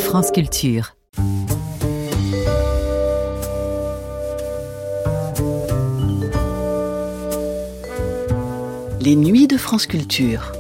France Culture. Les nuits de France Culture.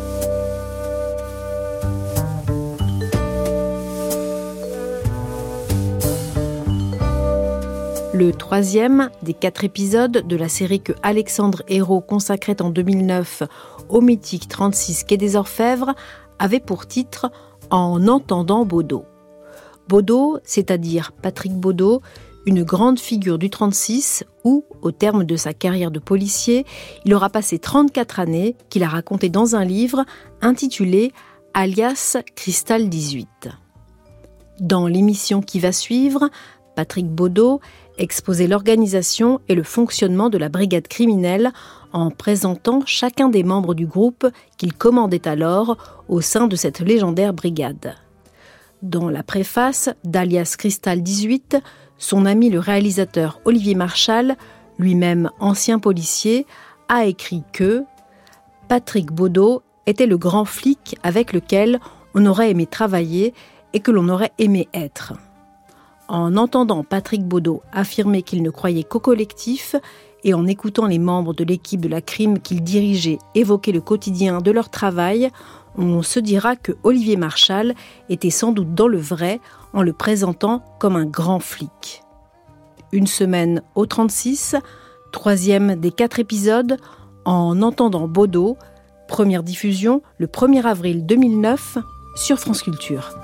Le troisième des 4 épisodes de la série que Alexandre Hérault consacrait en 2009 au mythique 36 quai des Orfèvres avait pour titre « En entendant Baudot ». Baudot, c'est-à-dire Patrick Baudot, une grande figure du 36 où, au terme de sa carrière de policier, il aura passé 34 années qu'il a raconté dans un livre intitulé « Alias Cristal 18 ». Dans l'émission qui va suivre, Patrick Baudot exposait l'organisation et le fonctionnement de la brigade criminelle en présentant chacun des membres du groupe qu'il commandait alors au sein de cette légendaire brigade. Dans la préface d'Alias Cristal 18, son ami le réalisateur Olivier Marchal, lui-même ancien policier, a écrit que Patrick Baudot était le grand flic avec lequel on aurait aimé travailler et que l'on aurait aimé être. En entendant Patrick Baudot affirmer qu'il ne croyait qu'au collectif et en écoutant les membres de l'équipe de la crime qu'il dirigeait évoquer le quotidien de leur travail, on se dira que Olivier Marchal était sans doute dans le vrai en le présentant comme un grand flic. Une semaine au 36, troisième des 4 épisodes, En entendant Baudot, première diffusion le 1er avril 2009 sur France Culture.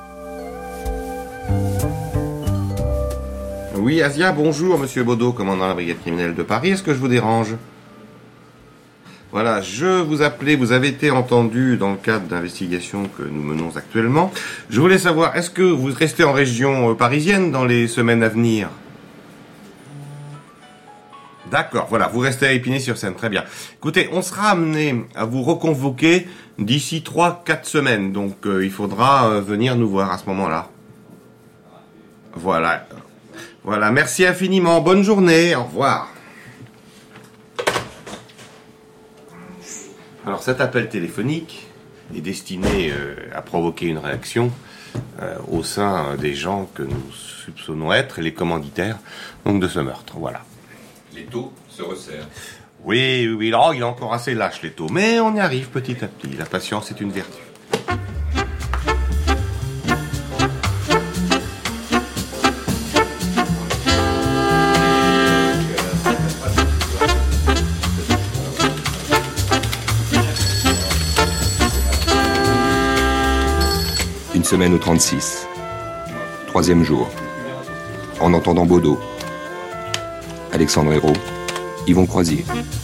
Oui, Asia, bonjour, monsieur Baudot, commandant la brigade criminelle de Paris. Est-ce que je vous dérange ? Voilà, je vous appelais, vous avez été entendu dans le cadre d'investigations que nous menons actuellement. Je voulais savoir, est-ce que vous restez en région parisienne dans les semaines à venir ? D'accord, voilà, vous restez à Épinay-sur-Seine, très bien. Écoutez, on sera amené à vous reconvoquer d'ici 3-4 semaines, donc il faudra venir nous voir à ce moment-là. Voilà, merci infiniment, bonne journée, au revoir. Alors cet appel téléphonique est destiné à provoquer une réaction au sein des gens que nous soupçonnons être les commanditaires donc de ce meurtre, voilà. Les taux se resserrent. Oui, alors il est encore assez lâche les taux, mais on y arrive petit à petit, la patience est une vertu. Une semaine au 36. Troisième jour. En entendant Baudot. Alexandre Hérault. Yvon Croisier.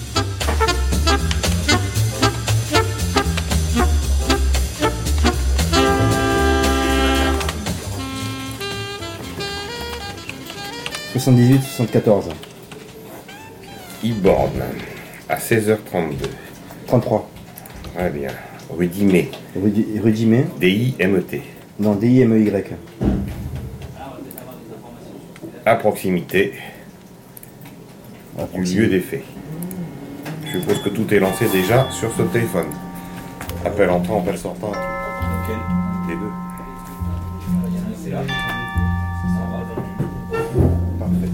« 78-74. Iborne, à 16h32. 33. Très bien. Rue Dimet. Rue Dimet. D-I-M-E-T. Non, D-I-M-E-Y. À proximité du lieu des faits. Je suppose que tout est lancé déjà sur ce téléphone. Appel entrant, appel sortant. Les deux. Parfait.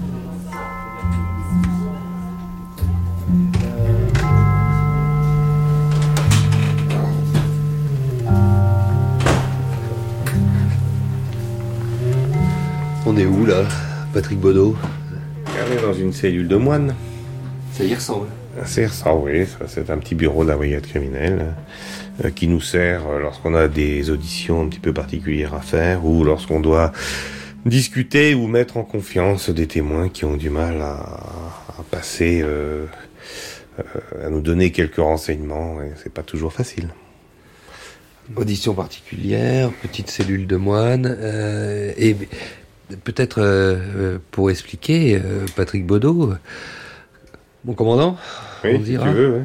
On est où là, Patrick Baudot ? On est dans une cellule de moine. Ça y ressemble. C'est ça, oui. Ça, c'est un petit bureau de la brigade criminelle qui nous sert lorsqu'on a des auditions un petit peu particulières à faire ou lorsqu'on doit discuter ou mettre en confiance des témoins qui ont du mal à passer, à nous donner quelques renseignements. Et c'est pas toujours facile. Audition particulière, petite cellule de moine, et peut-être pour expliquer, Patrick Baudot, mon commandant, oui, on dira. Si tu veux,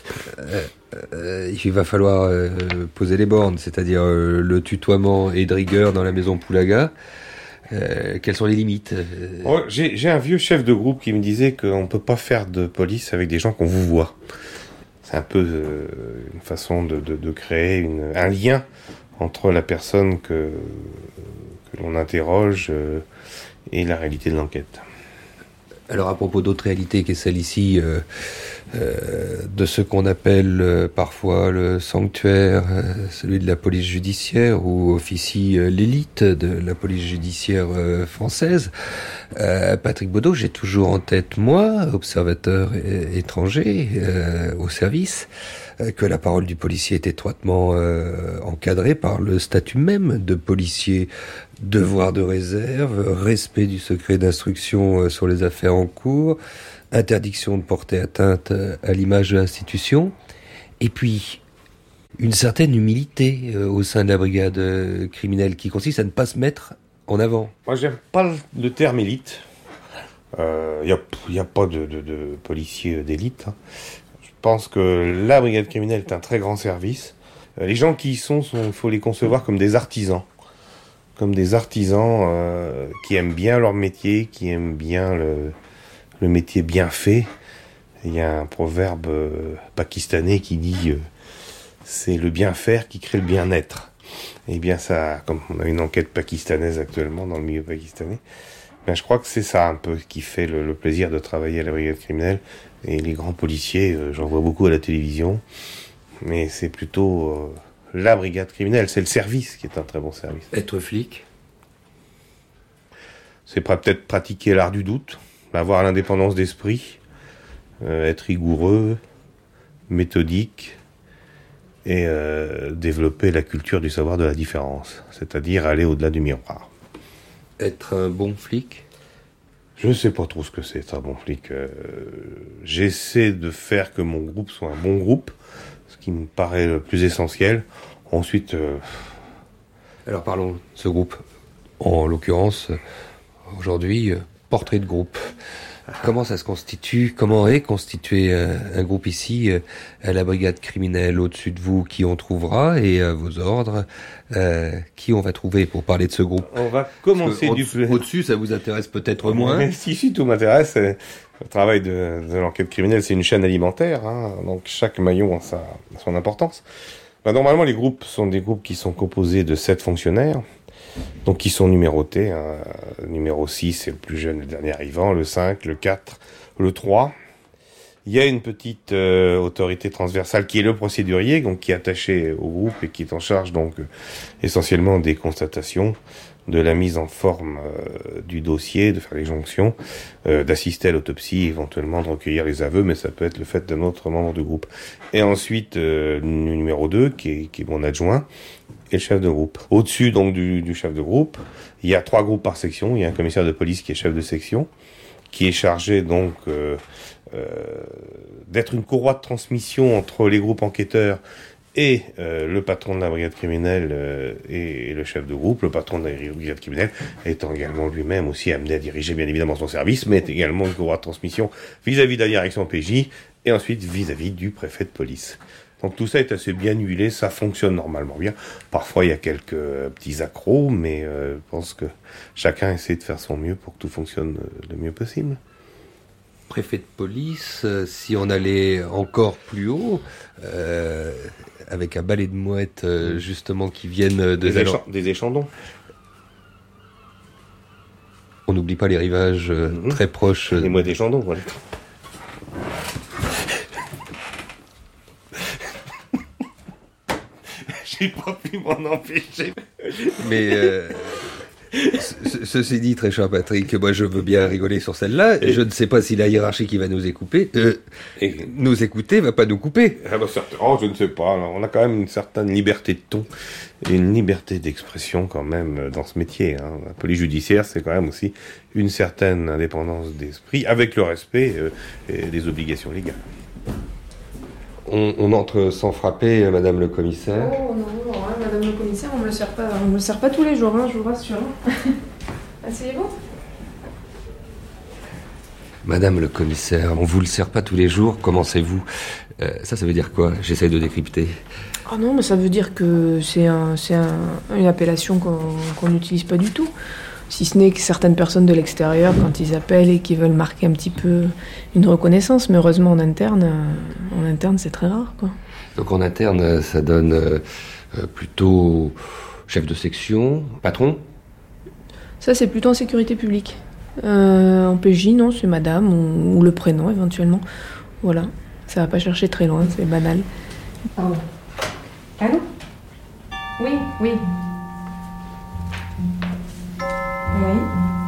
il va falloir poser les bornes, c'est-à-dire le tutoiement est de rigueur dans la maison Poulaga. Quelles sont les limites J'ai un vieux chef de groupe qui me disait qu'on ne peut pas faire de police avec des gens qu'on vous voit. C'est un peu une façon de créer un lien entre la personne que l'on interroge et la réalité de l'enquête. Alors à propos d'autres réalités, qui est celle ici, de ce qu'on appelle parfois le sanctuaire, celui de la police judiciaire, où officie l'élite de la police judiciaire française. Patrick Baudot, j'ai toujours en tête, moi, observateur étranger au service, que la parole du policier est étroitement encadrée par le statut même de policier. Devoir de réserve, respect du secret d'instruction sur les affaires en cours, interdiction de porter atteinte à l'image de l'institution, et puis une certaine humilité au sein de la brigade criminelle qui consiste à ne pas se mettre en avant. Moi, j'aime pas le terme élite. Y a pas de policiers d'élite. Hein. Je pense que la brigade criminelle est un très grand service. Les gens qui y sont, faut les concevoir comme des artisans. Comme des artisans qui aiment bien leur métier, qui aiment bien le métier bien fait. Il y a un proverbe pakistanais qui dit c'est le bien faire qui crée le bien-être. Et bien ça, comme on a une enquête pakistanaise actuellement dans le milieu pakistanais, ben je crois que c'est ça un peu qui fait le plaisir de travailler à la brigade criminelle. Et les grands policiers, j'en vois beaucoup à la télévision, mais c'est plutôt la brigade criminelle, c'est le service qui est un très bon service. Être flic, c'est peut-être pratiquer l'art du doute, avoir l'indépendance d'esprit, être rigoureux, méthodique, et développer la culture du savoir de la différence, c'est-à-dire aller au-delà du miroir. Être un bon flic? Je ne sais pas trop ce que c'est, un bon flic. J'essaie de faire que mon groupe soit un bon groupe, ce qui me paraît le plus essentiel. Ensuite... Alors parlons de ce groupe. En l'occurrence, aujourd'hui, portrait de groupe. Comment ça se constitue? Comment est constitué un groupe ici à la brigade criminelle? Au-dessus de vous, qui on trouvera? Et à vos ordres, qui on va trouver pour parler de ce groupe? On va commencer au-dessus, ça vous intéresse peut-être moins? Mais si, tout m'intéresse. Le travail de l'enquête criminelle, c'est une chaîne alimentaire. Hein, donc chaque maillon a son importance. Ben, normalement, les groupes sont des groupes qui sont composés de 7 fonctionnaires. Donc qui sont numérotés, hein. Numéro 6 c'est le plus jeune, le dernier arrivant, le 5, le 4, le 3. Il y a une petite autorité transversale qui est le procédurier, donc qui est attaché au groupe et qui est en charge donc essentiellement des constatations, de la mise en forme du dossier, de faire les jonctions, d'assister à l'autopsie, éventuellement de recueillir les aveux, mais ça peut être le fait d'un autre membre du groupe. Et ensuite, le numéro 2, qui est mon adjoint, et le chef de groupe. Au-dessus donc du chef de groupe, il y a 3 groupes par section. Il y a un commissaire de police qui est chef de section, qui est chargé donc d'être une courroie de transmission entre les groupes enquêteurs et le patron de la brigade criminelle et le chef de groupe. Le patron de la brigade criminelle étant également lui-même aussi amené à diriger bien évidemment son service, mais est également une courroie de transmission vis-à-vis de la direction PJ et ensuite vis-à-vis du préfet de police. Donc tout ça est assez bien huilé, ça fonctionne normalement bien. Parfois il y a quelques petits accros, mais je pense que chacun essaie de faire son mieux pour que tout fonctionne le mieux possible. Préfet de police, si on allait encore plus haut, avec un balai de mouettes justement qui viennent des échandons. On n'oublie pas les rivages très proches. Les mouettes échandons, voilà. J'ai pas pu m'en empêcher. Mais ceci dit, très cher Patrick, moi je veux bien rigoler sur celle-là. Je ne sais pas si la hiérarchie qui va nous écouter, nous écouter, va pas nous couper. Ah bah, je ne sais pas. On a quand même une certaine liberté de ton et une liberté d'expression quand même dans ce métier. Hein. La police judiciaire, c'est quand même aussi une certaine indépendance d'esprit avec le respect des obligations légales. On entre sans frapper, Madame le Commissaire. Oh non, hein, Madame le Commissaire, on me le sert pas tous les jours, hein, je vous rassure. Asseyez-vous. Madame le Commissaire, on vous le sert pas tous les jours, commencez-vous. Ça veut dire quoi? J'essaye de décrypter. Ah non, mais ça veut dire que c'est une appellation qu'on n'utilise pas du tout. Si ce n'est que certaines personnes de l'extérieur, quand ils appellent et qu'ils veulent marquer un petit peu une reconnaissance, mais heureusement en interne c'est très rare, quoi. Donc en interne, ça donne plutôt chef de section, patron? Ça, c'est plutôt en sécurité publique. En PJ, non, c'est madame ou le prénom éventuellement. Voilà, ça va pas chercher très loin, c'est banal. Pardon. Allô ? Oui, oui. Oui.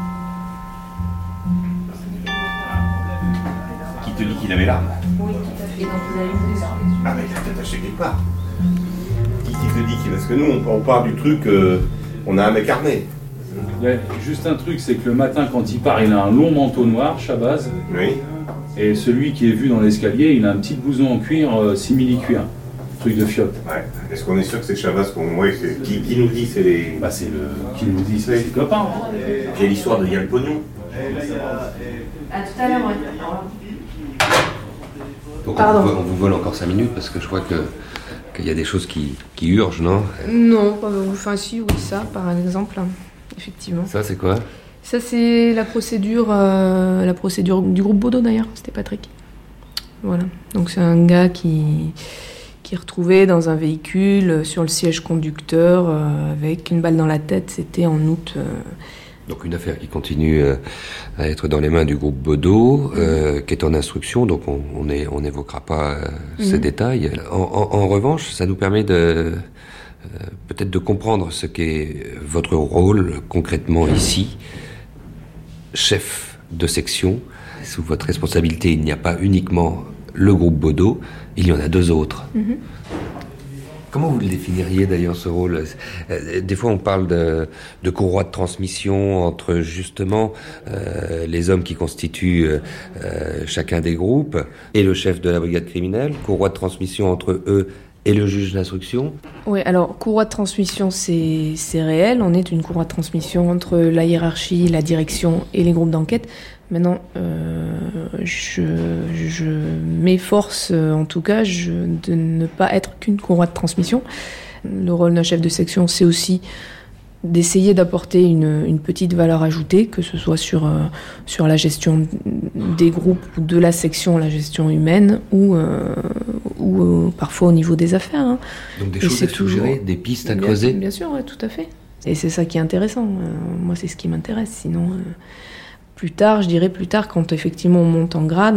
Qui te dit qu'il avait l'arme ? Oui, tout à fait. Donc vous avez vu des armes. Ah, mais il est attaché quelque part. Qui te dit qu'il... Parce que nous, on parle du truc, on a un mec armé. Ouais, juste un truc, c'est que le matin, quand il part, il a un long manteau noir, Shabazz. Oui. Et celui qui est vu dans l'escalier, il a un petit blouson en cuir, simili-cuir. Truc de fiotte. Ouais. Est-ce qu'on est sûr que c'est Chavas qu'on... Ouais, qui nous dit c'est les... Bah, c'est le... Qui nous dit, c'est ses copains. J'ai l'histoire de Yann Pognon. À tout à l'heure, ouais. Donc Pardon. on vous vole encore 5 minutes parce que je crois qu'il y a des choses qui urgent, non ? Non, enfin si, oui, ça, par exemple, effectivement. Ça, c'est quoi ? Ça, c'est la procédure du groupe Bodo, d'ailleurs, c'était Patrick. Voilà, donc c'est un gars qui est retrouvé dans un véhicule sur le siège conducteur avec une balle dans la tête, c'était en août. Donc une affaire qui continue à être dans les mains du groupe Bodo, qui est en instruction, donc on n'évoquera pas ces détails. En revanche, ça nous permet de peut-être de comprendre ce qu'est votre rôle concrètement ici, chef de section. Sous votre responsabilité, il n'y a pas uniquement le groupe Bodo, il y en a 2 autres. Comment vous le définiriez d'ailleurs ce rôle ? Des fois on parle de courroie de transmission entre justement les hommes qui constituent chacun des groupes et le chef de la brigade criminelle, courroie de transmission entre eux et le juge d'instruction. Oui, alors courroie de transmission, c'est réel. On est une courroie de transmission entre la hiérarchie, la direction et les groupes d'enquête. Maintenant, je m'efforce, en tout cas, de ne pas être qu'une courroie de transmission. Le rôle d'un chef de section, c'est aussi d'essayer d'apporter une petite valeur ajoutée, que ce soit sur la gestion des groupes ou de la section, la gestion humaine, ou parfois au niveau des affaires. Hein. Donc des choses à suggérer, des pistes à creuser. Bien sûr, ouais, tout à fait. Et c'est ça qui est intéressant. Moi, c'est ce qui m'intéresse. Sinon, plus tard, quand effectivement on monte en grade,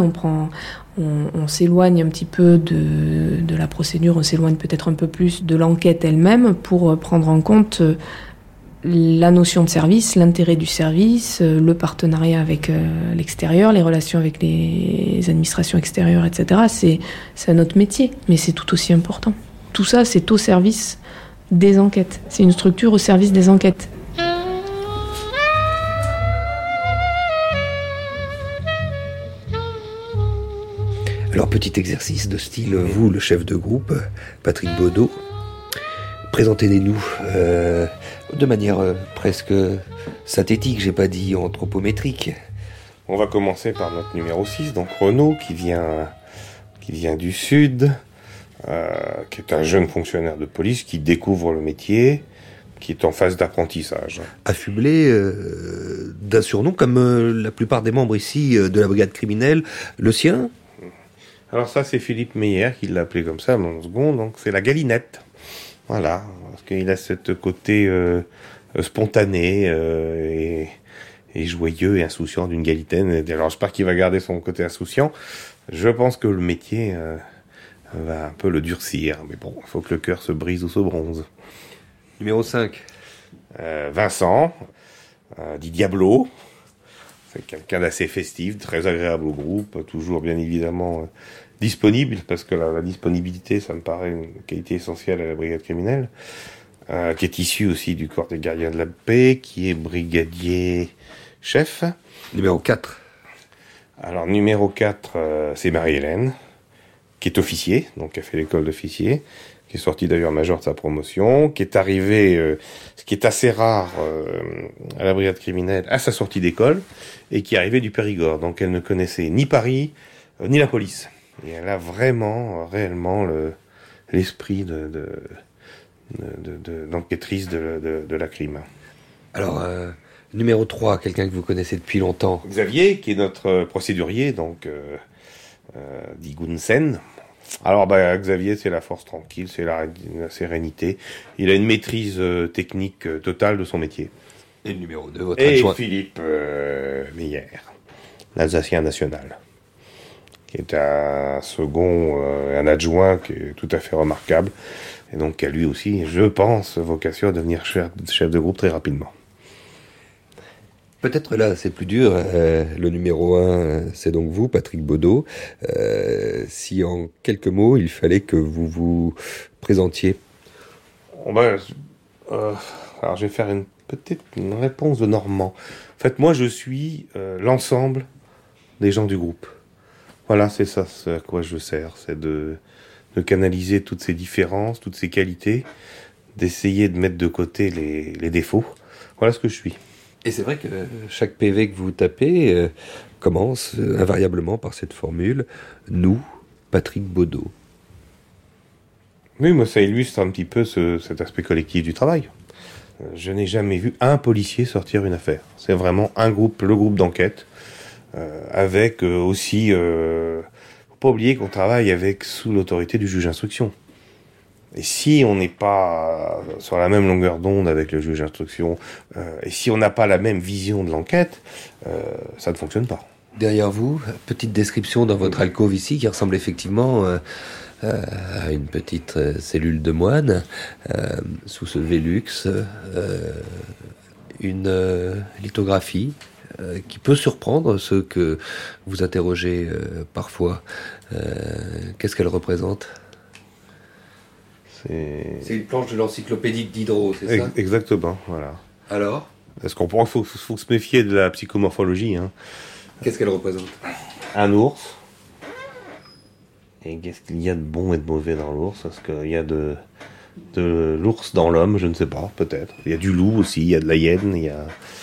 on s'éloigne un petit peu de la procédure, on s'éloigne peut-être un peu plus de l'enquête elle-même pour prendre en compte la notion de service, l'intérêt du service, le partenariat avec l'extérieur, les relations avec les administrations extérieures, etc. C'est notre métier, mais c'est tout aussi important. Tout ça, c'est au service des enquêtes. C'est une structure au service des enquêtes. Alors, petit exercice de style, vous, le chef de groupe, Patrick Bodo, présentez-les-nous de manière presque synthétique, j'ai pas dit anthropométrique. On va commencer par notre numéro 6, donc Renaud, qui vient du Sud, qui est un jeune fonctionnaire de police qui découvre le métier, qui est en phase d'apprentissage. Affublé d'un surnom comme la plupart des membres ici de la brigade criminelle, le sien. Alors ça, c'est Philippe Meyer qui l'a appelé comme ça, en second, donc c'est la galinette. Voilà, parce qu'il a ce côté spontané et joyeux et insouciant d'une galitaine. Alors j'espère qu'il va garder son côté insouciant. Je pense que le métier va un peu le durcir, mais bon, il faut que le cœur se brise ou se bronze. Numéro 5. Vincent, dit Diablo. C'est quelqu'un d'assez festif, très agréable au groupe, toujours bien évidemment disponible, parce que la disponibilité, ça me paraît une qualité essentielle à la brigade criminelle, qui est issu aussi du corps des gardiens de la paix, qui est brigadier chef. Numéro 4. Alors numéro 4, c'est Marie-Hélène, qui est officier, donc qui a fait l'école d'officier, qui est sortie d'ailleurs major de sa promotion, qui est arrivée, ce qui est assez rare à la brigade criminelle, à sa sortie d'école, et qui est arrivée du Périgord. Donc elle ne connaissait ni Paris, ni la police. Et elle a vraiment, réellement l'esprit d'enquêtrice de la crime. Alors, numéro 3, quelqu'un que vous connaissez depuis longtemps. Xavier, qui est notre procédurier, donc dit Gunsen. Alors Xavier, c'est la force tranquille, c'est la sérénité. Il a une maîtrise technique totale de son métier. Et le numéro 2, votre Et adjoint. Philippe Meyer, l'Alsacien national, qui est un second, un adjoint qui est tout à fait remarquable, et donc qui a lui aussi, je pense, vocation à devenir chef de groupe très rapidement. Peut-être là, c'est plus dur. Le numéro 1, c'est donc vous, Patrick Baudot. Si en quelques mots, il fallait que vous vous présentiez. Alors je vais faire une réponse de Normand. En fait, moi, je suis l'ensemble des gens du groupe. Voilà, c'est ça, c'est à quoi je sers. C'est de canaliser toutes ces différences, toutes ces qualités, d'essayer de mettre de côté les défauts. Voilà ce que je suis. Et c'est vrai que chaque PV que vous tapez commence invariablement par cette formule « Nous, Patrick Baudot ». Oui, moi, ça illustre un petit peu cet aspect collectif du travail. Je n'ai jamais vu un policier sortir une affaire. C'est vraiment un groupe, le groupe d'enquête, avec aussi... faut pas oublier qu'on travaille sous l'autorité du juge d'instruction. Et si on n'est pas sur la même longueur d'onde avec le juge d'instruction, et si on n'a pas la même vision de l'enquête, ça ne fonctionne pas. Derrière vous, petite description dans votre alcôve ici qui ressemble effectivement à une petite cellule de moine, sous ce Velux, une lithographie qui peut surprendre ceux que vous interrogez parfois. Qu'est-ce qu'elle représente ? C'est une planche de l'encyclopédie de Diderot, c'est ça ? Exactement, voilà. Alors ? Parce qu'on pourra, faut se méfier de la psychomorphologie. Hein. Qu'est-ce qu'elle représente ? Un ours. Et qu'est-ce qu'il y a de bon et de mauvais dans l'ours ? Est-ce qu'il y a de l'ours dans l'homme ? Je ne sais pas, peut-être. Il y a du loup aussi, il y a de la hyène, il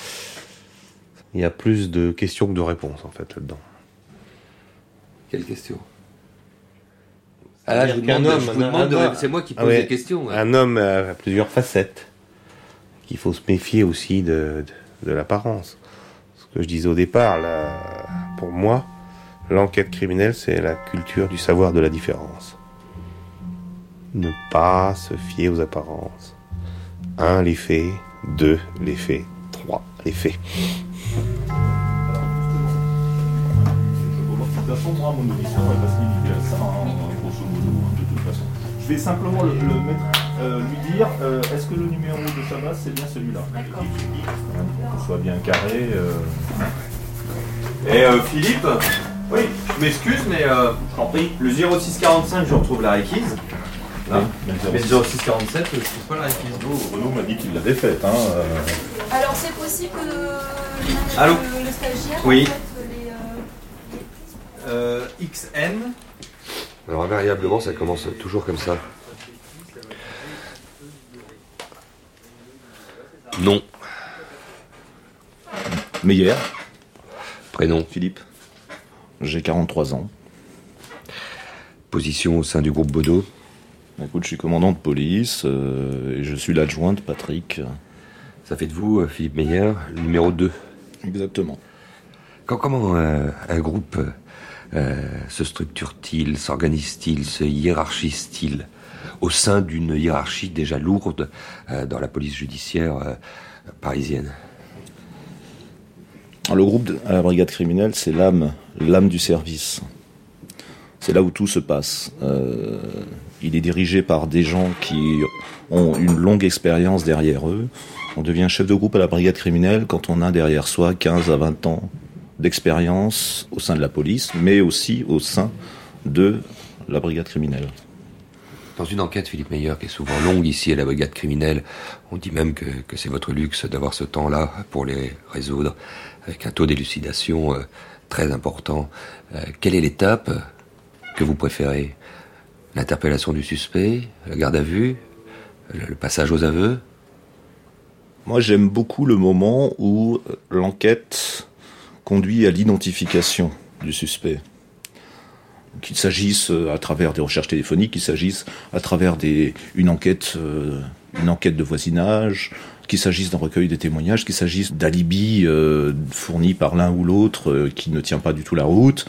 y a plus de questions que de réponses, en fait, là-dedans. Quelle question ? Ah, je vous demande, c'est moi qui pose les questions. Ouais. Un homme a plusieurs facettes. Il faut se méfier aussi de l'apparence. Ce que je disais au départ, pour moi, l'enquête criminelle, c'est la culture du savoir de la différence. Ne pas se fier aux apparences. 1, les faits. 2, les faits. 3, les faits. De toute façon, moi, mon audition, elle va se limiter à ça, grosso modo, de toute façon. Je vais simplement le mettre, lui dire, est-ce que le numéro de Chabas, c'est bien celui-là ? D'accord. Qu'on soit bien carré. Et Philippe, oui, je m'excuse, mais je t'en prie, le 0645, je retrouve la réquise. Là. Mais le 0647, je trouve pas la réquise. Renaud m'a dit qu'il l'avait faite. Hein, Alors c'est possible que le stagiaire... Oui. En fait, XN. Alors invariablement, ça commence toujours comme ça. Nom. Meyer. Prénom. Philippe. J'ai 43 ans. Position au sein du groupe Baudot. Écoute, je suis commandant de police et je suis l'adjoint de Patrick. Ça fait de vous, Philippe Meyer, numéro 2. Exactement. Comment un groupe se structure-t-il, s'organise-t-il, se hiérarchise-t-il au sein d'une hiérarchie déjà lourde dans la police judiciaire parisienne ? Le groupe à la brigade criminelle, c'est l'âme du service. C'est là où tout se passe. Il est dirigé par des gens qui ont une longue expérience derrière eux. On devient chef de groupe à la brigade criminelle quand on a derrière soi 15 à 20 ans d'expérience au sein de la police, mais aussi au sein de la brigade criminelle. Dans une enquête, Philippe Meyer, qui est souvent longue ici à la brigade criminelle, on dit même que c'est votre luxe d'avoir ce temps-là pour les résoudre, avec un taux d'élucidation très important. Quelle est l'étape que vous préférez ? L'interpellation du suspect, la garde à vue, le passage aux aveux ? Moi, j'aime beaucoup le moment où l'enquête conduit à l'identification du suspect. Qu'il s'agisse à travers des recherches téléphoniques, qu'il s'agisse à travers une enquête de voisinage, qu'il s'agisse d'un recueil de témoignages, qu'il s'agisse d'alibis fournis par l'un ou l'autre qui ne tient pas du tout la route.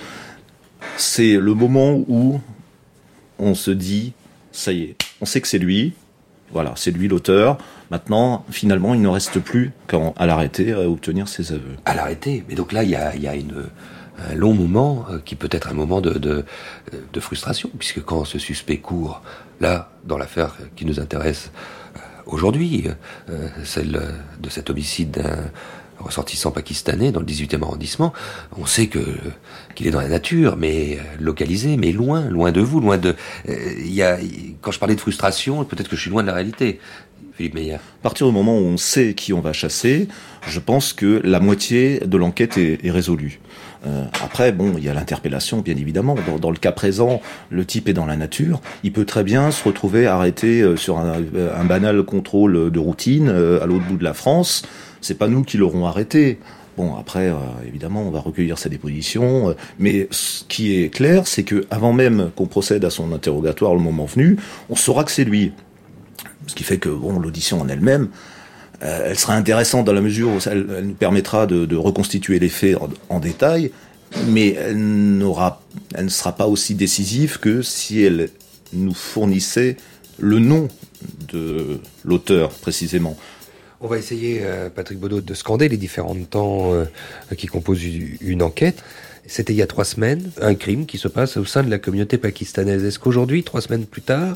C'est le moment où on se dit, ça y est, on sait que c'est lui, Voilà, c'est lui l'auteur. Maintenant, finalement, il ne reste plus qu'à l'arrêter à obtenir ses aveux. À l'arrêter. Mais donc là, il y a un long moment qui peut être un moment de frustration, puisque quand ce suspect court, là, dans l'affaire qui nous intéresse aujourd'hui, celle de cet homicide d'un ressortissant pakistanais dans le 18e arrondissement, on sait qu'il est dans la nature, mais localisé, mais loin de vous, loin de... quand je parlais de frustration, peut-être que je suis loin de la réalité. Philippe Meyer. À partir du moment où on sait qui on va chasser, je pense que la moitié de l'enquête est résolue. Après, bon, il y a l'interpellation, bien évidemment. Dans le cas présent, le type est dans la nature. Il peut très bien se retrouver arrêté sur un banal contrôle de routine à l'autre bout de la France. C'est pas nous qui l'aurons arrêté. Bon, après, évidemment, on va recueillir sa déposition. Mais ce qui est clair, c'est que avant même qu'on procède à son interrogatoire le moment venu, on saura que c'est lui. Ce qui fait que, bon, l'audition en elle-même, elle sera intéressante dans la mesure où elle nous permettra de reconstituer les faits en détail, mais elle ne sera pas aussi décisive que si elle nous fournissait le nom de l'auteur, précisément. On va essayer, Patrick Baudot, de scander les différents temps qui composent une enquête. C'était il y a 3 semaines, un crime qui se passe au sein de la communauté pakistanaise. Est-ce qu'aujourd'hui, 3 semaines plus tard,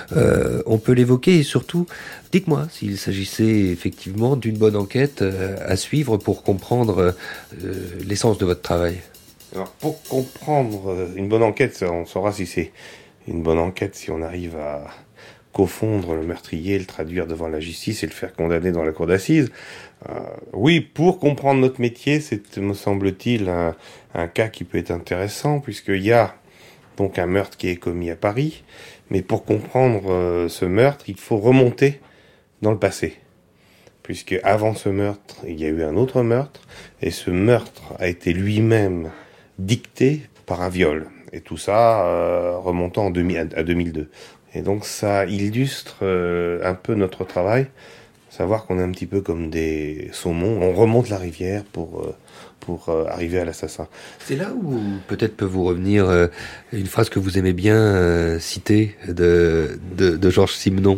on peut l'évoquer et surtout, dites-moi s'il s'agissait effectivement d'une bonne enquête à suivre pour comprendre l'essence de votre travail. Alors, pour comprendre une bonne enquête, on saura si c'est une bonne enquête, si on arrive à confondre le meurtrier, le traduire devant la justice et le faire condamner dans la cour d'assises. Oui, pour comprendre notre métier, c'est, me semble-t-il, un cas qui peut être intéressant, puisqu'il y a donc un meurtre qui est commis à Paris, mais pour comprendre ce meurtre, il faut remonter dans le passé. Puisque avant ce meurtre, il y a eu un autre meurtre, et ce meurtre a été lui-même dicté par un viol. Et tout ça remontant à 2002. Et donc ça illustre un peu notre travail, savoir qu'on est un petit peu comme des saumons, on remonte la rivière pour arriver à l'assassin. C'est là où peut-être peut vous revenir une phrase que vous aimez bien citer de Georges Simenon.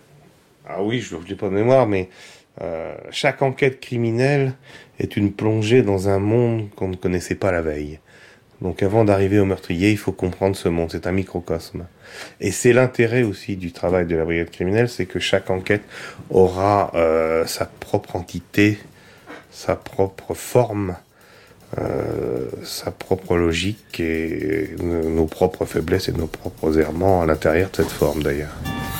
Ah oui, je l'ai pas de mémoire, mais chaque enquête criminelle est une plongée dans un monde qu'on ne connaissait pas la veille. Donc avant d'arriver au meurtrier, il faut comprendre ce monde, c'est un microcosme. Et c'est l'intérêt aussi du travail de la brigade criminelle, c'est que chaque enquête aura sa propre entité, sa propre forme, sa propre logique et nos propres faiblesses et nos propres errements à l'intérieur de cette forme d'ailleurs.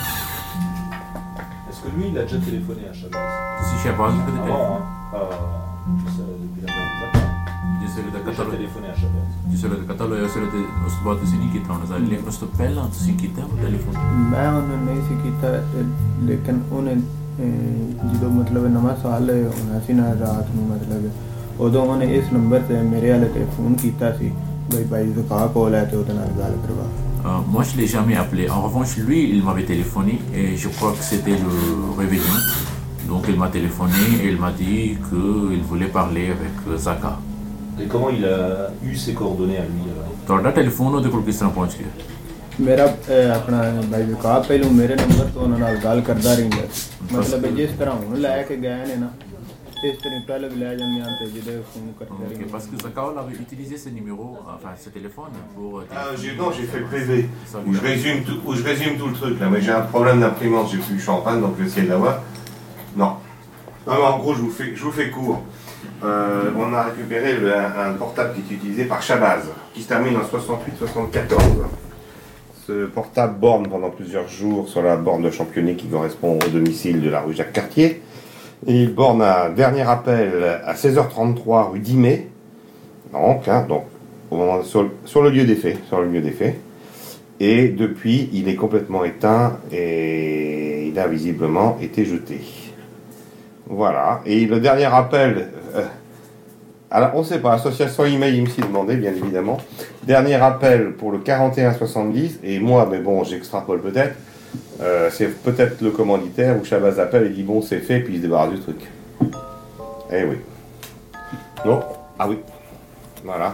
Est-ce que lui, il a déjà téléphoné à Chabaz? Si Chabaz, il peut téléphoner. Depuis la date. Déjà téléphoné à Chabaz. जिसले कतल होया उसले ते उस बाद तुसी नहीं कीता होना चाहिए लेकिन उस तो पहला तुसी कीता वो टेलीफोन मैं उन्हें नहीं सी कीता लेकिन उन्हें जो मतलब नवा साल होना सी ना रात ਨੂੰ मतलब ਉਦੋਂ ਉਹਨੇ ਇਸ ਨੰਬਰ ਤੇ ਮੇਰੇ ਵਾਲੇ ਤੇ ਫੋਨ ਕੀਤਾ ਸੀ ਬਈ ਭਾਈ ਜ਼ਕਾ ਕੋਲ ਹੈ ਤੇ ਉਹਦੇ ਨਾਲ ਗੱਲ ਕਰਵਾ Moi je l'ai jamais appelé. En revanche lui il m'avait téléphoné et je crois que c'était le réveillon. Donc il m'a téléphoné et il m'a dit qu'il voulait parler avec Zaka. Et comment il a eu ses coordonnées à lui ਤੁਹਾਡਾ telephone ਉਹਦੇ ਕੋਲ ਕਿਸ ਤਰ੍ਹਾਂ ਪਹੁੰਚ ਗਿਆ ਮੇਰਾ ਆਪਣਾ ਭਾਈ ਜ਼ਕਾ ਪਹਿਲੋਂ ਮੇਰੇ ਨੰਬਰ ਤੋਂ ਉਹਨਾਂ ਨਾਲ ਗੱਲ ਕਰਦਾ ਰਹਿੰਦਾ ਮਤਲਬ ਜਿਸ ਤਰ੍ਹਾਂ ਹੁਣ ਲੈ ਕੇ ਗਏ ਨੇ ਨਾ ਇਸ ਤਰ੍ਹਾਂ ਪਹਿਲੇ ਵੀ ਲੈ ਜਾਂਦੇ ਆਂ ਤੇ ਜਿਹਦੇ ਫੋਨ ਕਰਦੇ ਰਹਿੰਦੇ parce que Zaka avait utilisé ce numéro enfin ce téléphone pour non, j'ai fait le PV où je résume tout le truc là, mais j'ai un problème d'imprimante, je suis en panne donc je vais essayer de l'avoir. Non, en gros je vous fais court. On a récupéré un portable qui est utilisé par Chabaz, qui se termine en 68-74. Ce portable borne pendant plusieurs jours sur la borne de Championnet qui correspond au domicile de la rue Jacques-Cartier. Et il borne un dernier appel à 16h33 rue Dimay, donc au moment, sur le lieu des faits. Et depuis, il est complètement éteint et il a visiblement été jeté. Voilà. Et le dernier appel, alors on ne sait pas, association email, il me s'y demandait, bien évidemment. Dernier appel pour le 4170, et moi, mais bon, j'extrapole peut-être, c'est peut-être le commanditaire où Chabaz appelle et dit bon, c'est fait, puis il se débarrasse du truc. Eh oui. Non. Ah oui. Voilà.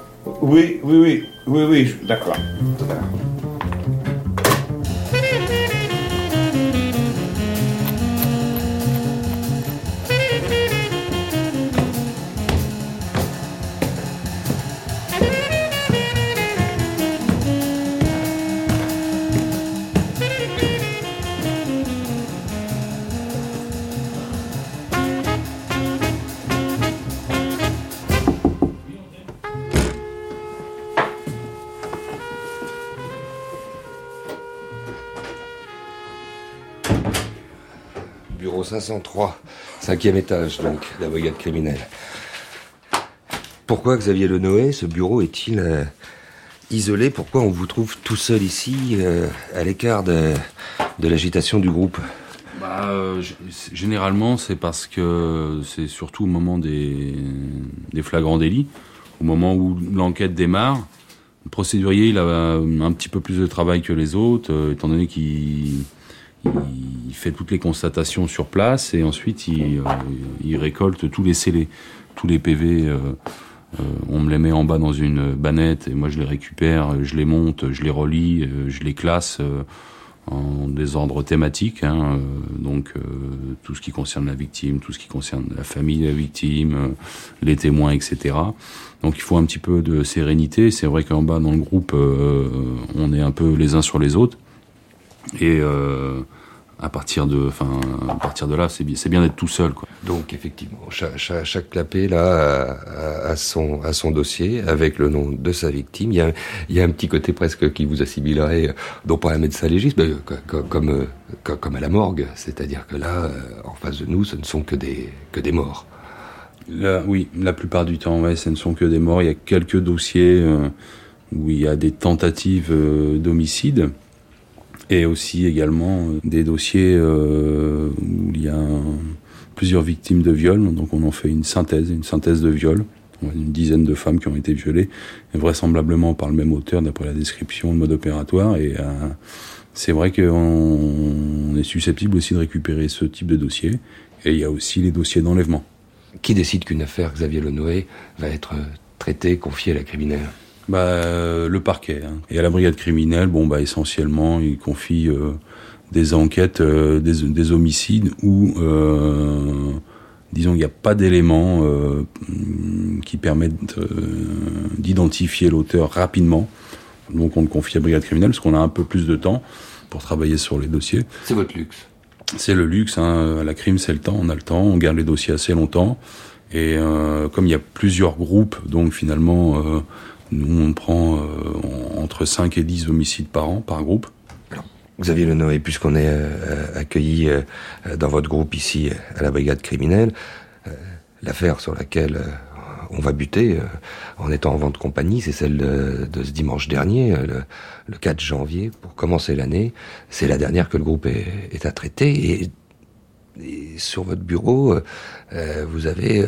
Oui, d'accord. numéro 503, 5e étage, donc, de la brigade criminelle. Pourquoi, Xavier Lenoé, ce bureau est-il isolé? Pourquoi on vous trouve tout seul ici, à l'écart de l'agitation du groupe? Généralement, c'est parce que c'est surtout au moment des flagrants délits, au moment où l'enquête démarre. Le procédurier, il a un petit peu plus de travail que les autres, étant donné qu'il fait toutes les constatations sur place et ensuite il récolte tous les scellés, tous les PV. On me les met en bas dans une bannette et moi je les récupère, je les monte, je les relis, je les classe en désordre thématique, donc tout ce qui concerne la victime, tout ce qui concerne la famille de la victime, les témoins, etc. Donc il faut un petit peu de sérénité. C'est vrai qu'en bas dans le groupe, on est un peu les uns sur les autres, et à partir de là, c'est bien d'être tout seul, quoi. Donc effectivement, chaque clapet là a son dossier avec le nom de sa victime. Il y a un petit côté presque qui vous assimilerait, non pas à un médecin légiste, mais comme à la morgue. C'est-à-dire que là, en face de nous, ce ne sont que des morts. Là, oui, la plupart du temps, ouais, ce ne sont que des morts. Il y a quelques dossiers où il y a des tentatives d'homicide. Et aussi également des dossiers où il y a plusieurs victimes de viol. Donc on en fait une synthèse de viol. Une dizaine de femmes qui ont été violées, et vraisemblablement par le même auteur d'après la description, le mode opératoire. Et c'est vrai qu'on est susceptible aussi de récupérer ce type de dossier. Et il y a aussi les dossiers d'enlèvement. Qui décide qu'une affaire, Xavier Lenoé, va être traitée, confiée à la criminelle? Le parquet. Et à la brigade criminelle, essentiellement, ils confient des enquêtes, des homicides où, disons, il n'y a pas d'éléments qui permettent d'identifier l'auteur rapidement. Donc on le confie à la brigade criminelle parce qu'on a un peu plus de temps pour travailler sur les dossiers. C'est votre luxe. C'est le luxe, à la crime, c'est le temps, on a le temps, on garde les dossiers assez longtemps. Et comme il y a plusieurs groupes, donc finalement... nous, on prend entre 5 et 10 homicides par an, par groupe. Alors, Xavier Lenoé, puisqu'on est accueilli dans votre groupe ici, à la brigade criminelle, l'affaire sur laquelle on va buter, en étant en vente compagnie, c'est celle de ce dimanche dernier, le 4 janvier, pour commencer l'année. C'est la dernière que le groupe est à traiter. Et sur votre bureau, vous avez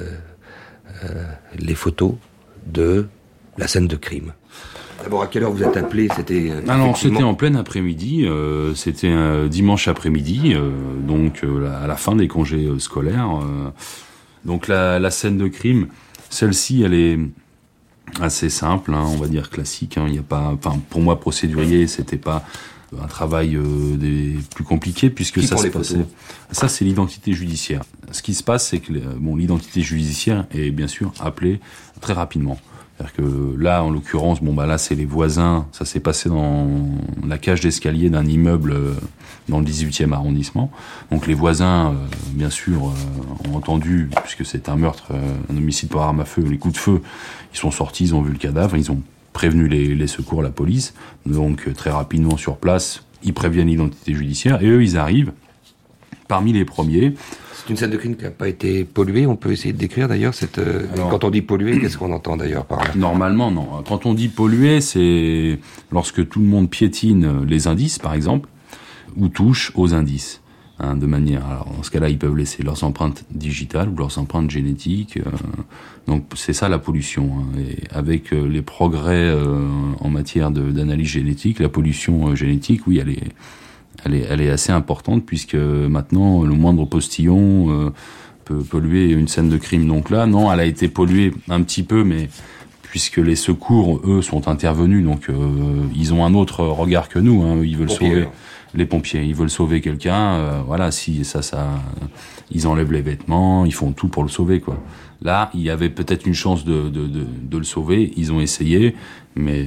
les photos de... la scène de crime. D'abord, à quelle heure vous êtes appelé? C'était en plein après-midi. C'était un dimanche après-midi, donc à la fin des congés scolaires. Donc la scène de crime, celle-ci, elle est assez simple, on va dire classique. Il y a pas, pour moi, procédurier, c'était pas un travail des plus compliqués puisque ça se passait. Ça, c'est l'identité judiciaire. Ce qui se passe, c'est que l'identité judiciaire est bien sûr appelée très rapidement. C'est-à-dire que là, en l'occurrence, là, c'est les voisins. Ça s'est passé dans la cage d'escalier d'un immeuble dans le 18e arrondissement. Donc les voisins, bien sûr, ont entendu, puisque c'est un meurtre, un homicide par arme à feu, les coups de feu. Ils sont sortis, ils ont vu le cadavre, ils ont prévenu les secours, la police. Donc très rapidement sur place, ils préviennent l'identité judiciaire et eux, ils arrivent parmi les premiers. C'est une scène de crime qui n'a pas été polluée. On peut essayer de décrire d'ailleurs cette. Quand on dit polluée, qu'est-ce qu'on entend d'ailleurs par là? Normalement, non. Quand on dit polluée, c'est lorsque tout le monde piétine les indices, par exemple, ou touche aux indices. De manière. Alors, dans ce cas-là, ils peuvent laisser leurs empreintes digitales ou leurs empreintes génétiques. Donc, c'est ça la pollution. Et avec les progrès en matière d'analyse génétique, la pollution génétique, oui, elle est assez importante puisque maintenant, le moindre postillon peut polluer une scène de crime. Donc là, non, elle a été polluée un petit peu, mais puisque les secours, eux, sont intervenus, donc ils ont un autre regard que nous. Ils veulent sauver les pompiers. Ils veulent sauver quelqu'un. Si ça, ils enlèvent les vêtements, ils font tout pour le sauver, quoi. Là, il y avait peut-être une chance de le sauver. Ils ont essayé, mais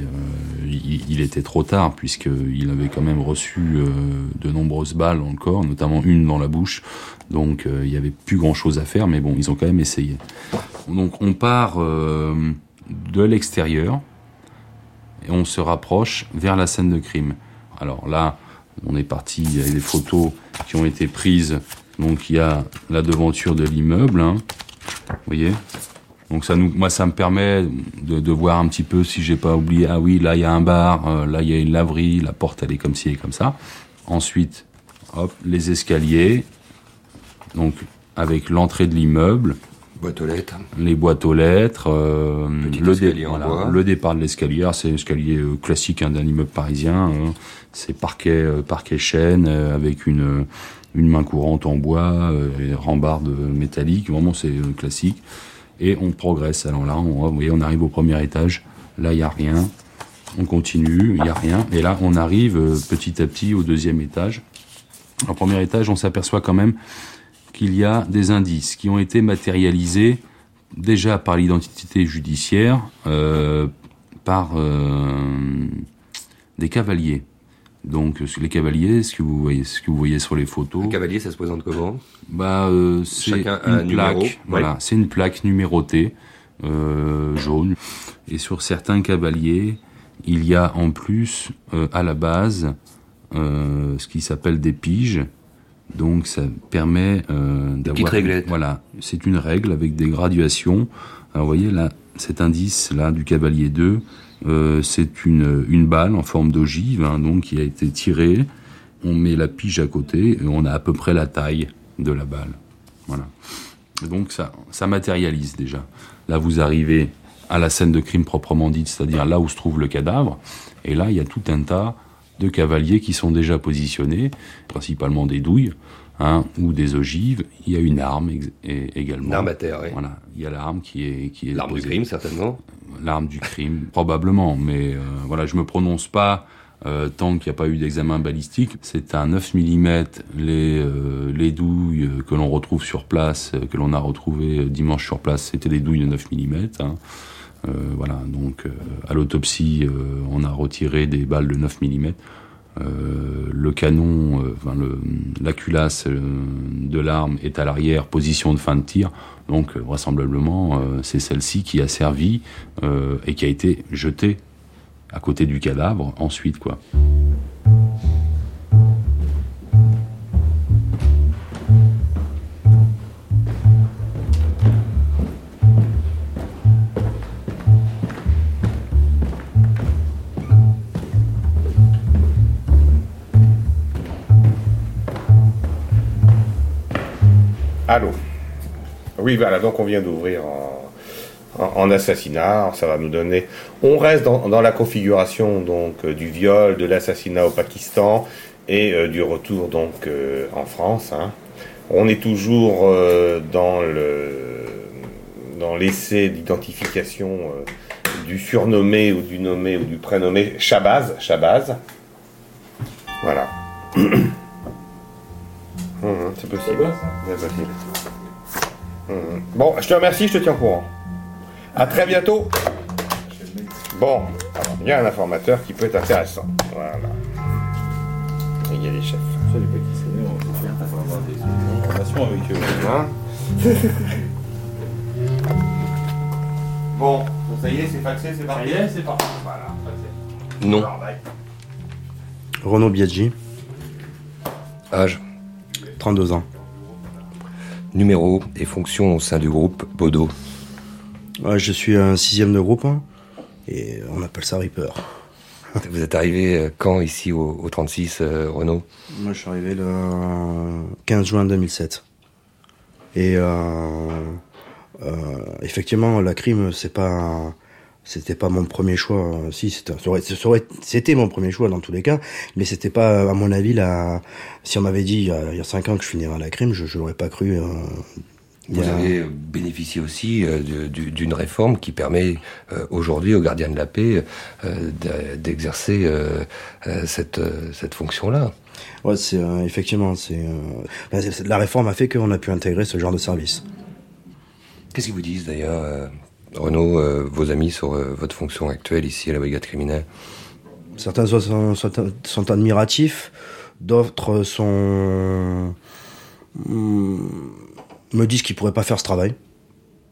il était trop tard puisqu'il avait quand même reçu de nombreuses balles dans le corps, notamment une dans la bouche. Donc, il y avait plus grand-chose à faire, mais bon, ils ont quand même essayé. Donc, on part de l'extérieur et on se rapproche vers la scène de crime. Alors là, on est parti avec des photos qui ont été prises Donc il y a la devanture de l'immeuble, hein, vous voyez. Donc ça me permet de voir un petit peu si j'ai pas oublié. Ah oui, là il y a un bar, là il y a une laverie, la porte elle est comme ci et comme ça. Ensuite, hop, les escaliers. Donc avec l'entrée de l'immeuble. Boîte aux lettres. Les boîtes aux lettres. Le départ de l'escalier. C'est l'escalier classique d'un immeuble parisien. C'est parquet chêne avec une main courante en bois, et rambarde métallique. Vraiment c'est classique. Et on progresse. Alors là, vous voyez, on arrive au premier étage. Là, il n'y a rien. On continue, il n'y a rien. Et là, on arrive petit à petit au deuxième étage. Au premier étage, on s'aperçoit quand même qu'il y a des indices qui ont été matérialisés déjà par l'identité judiciaire, par des cavaliers. Donc les cavaliers, ce que vous voyez sur les photos. Un cavalier, ça se présente comment ? C'est une plaque. Voilà, c'est une plaque numérotée jaune. Et sur certains cavaliers, il y a en plus à la base ce qui s'appelle des piges. Donc ça permet d'avoir. Petite réglette. Voilà, c'est une règle avec des graduations. Alors vous voyez là, cet indice là du cavalier 2. C'est une balle en forme d'ogive, hein, donc qui a été tirée. On met la pige à côté et on a à peu près la taille de la balle. Voilà. Et donc ça matérialise déjà. Là, vous arrivez à la scène de crime proprement dite, c'est-à-dire là où se trouve le cadavre. Et là, il y a tout un tas de cavaliers qui sont déjà positionnés, principalement des douilles, hein, ou des ogives. Il y a une arme également. Une arme à terre, oui. Voilà. Il y a l'arme qui est l'arme posée. du crime, certainement. L'arme du crime, probablement, mais voilà, je me prononce pas tant qu'il n'y a pas eu d'examen balistique. C'est un 9 mm, les douilles que l'on retrouve sur place, que l'on a retrouvées dimanche sur place, c'était des douilles de 9 mm. Hein. Voilà, donc à l'autopsie, on a retiré des balles de 9 mm. Le canon, la culasse de l'arme est à l'arrière, position de fin de tir. Donc vraisemblablement, c'est celle-ci qui a servi et qui a été jetée à côté du cadavre ensuite, quoi. Allô. Oui, voilà, donc on vient d'ouvrir en assassinat, ça va nous donner... On reste dans la configuration donc du viol, de l'assassinat au Pakistan et du retour donc en France. Hein. On est toujours dans l'essai d'identification du surnommé ou du nommé ou du prénommé Shabazz. Voilà. C'est possible. C'est possible. Bon, je te remercie, je te tiens au courant. À très bientôt. Bon, alors, il y a un informateur qui peut être intéressant. Voilà. Il y a les chefs. Ça, les Pakistanais, on peut faire avoir des informations avec eux. Bon, ça y est, c'est faxé, c'est parti. Ça y est, c'est parti. Voilà, faxé. Non. Renaud Biaggi. Âge 32 ans. Numéro et fonction au sein du groupe Bodo. Ouais, je suis un 6e de groupe, hein, et on appelle ça Reaper. Vous êtes arrivé quand ici au 36, Renaud ? Moi je suis arrivé le 15 juin 2007. Et effectivement, la crime, c'était pas mon premier choix. Si, c'était mon premier choix dans tous les cas, mais c'était pas, à mon avis, si on m'avait dit il y a 5 ans que je finirais à la crime, je l'aurais pas cru. Vous avez bénéficié aussi d'une réforme qui permet aujourd'hui aux gardiens de la paix d'exercer cette fonction-là. Ouais, effectivement, la réforme a fait qu'on a pu intégrer ce genre de service. Qu'est-ce qu'ils vous disent d'ailleurs, Renaud, vos amis, sur votre fonction actuelle ici à la brigade criminelle ? Certains sont admiratifs, d'autres me disent qu'ils pourraient pas faire ce travail. Flic ?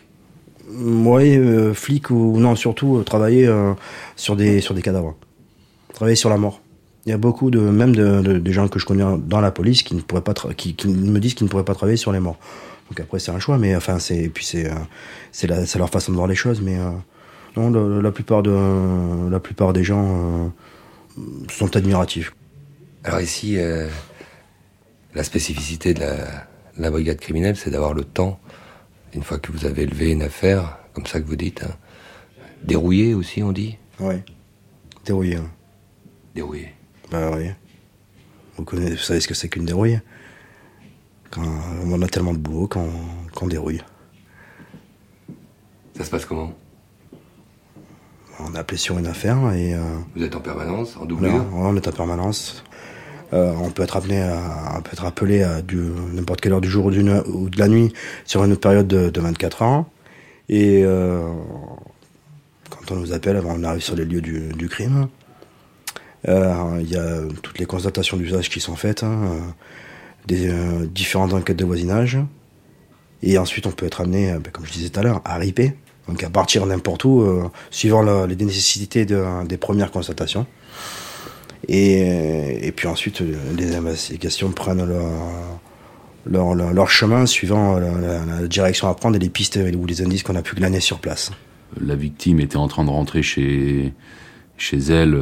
Oui, flic ou non, surtout travailler sur des cadavres. Travailler sur la mort. Il y a beaucoup des gens que je connais dans la police qui me disent qu'ils ne pourraient pas travailler sur les morts. Donc après c'est un choix, mais enfin c'est leur façon de voir les choses. Mais non, la plupart des gens sont admiratifs. Alors ici, la spécificité de la brigade criminelle, c'est d'avoir le temps, une fois que vous avez levé une affaire, comme ça que vous dites, hein, dérouiller aussi, on dit. Oui, dérouiller. Ouais. Dérouiller. Bah oui. Vous savez ce que c'est qu'une dérouille? Quand on a tellement de boulot qu'on dérouille. Ça se passe comment? On est appelé sur une affaire et... Vous êtes en permanence, en doublure? Ouais, on est en permanence. On peut être appelé à n'importe quelle heure du jour ou de la nuit sur une période de 24 heures. Et quand on nous appelle, on arrive sur les lieux du crime. Il y a toutes les constatations d'usage qui sont faites, des différentes enquêtes de voisinage. Et ensuite, on peut être amené, comme je disais tout à l'heure, à riper. Donc à partir n'importe où, suivant les nécessités des premières constatations. Et puis ensuite, les investigations prennent leur chemin suivant la direction à prendre et les pistes ou les indices qu'on a pu glaner sur place. La victime était en train de rentrer chez elle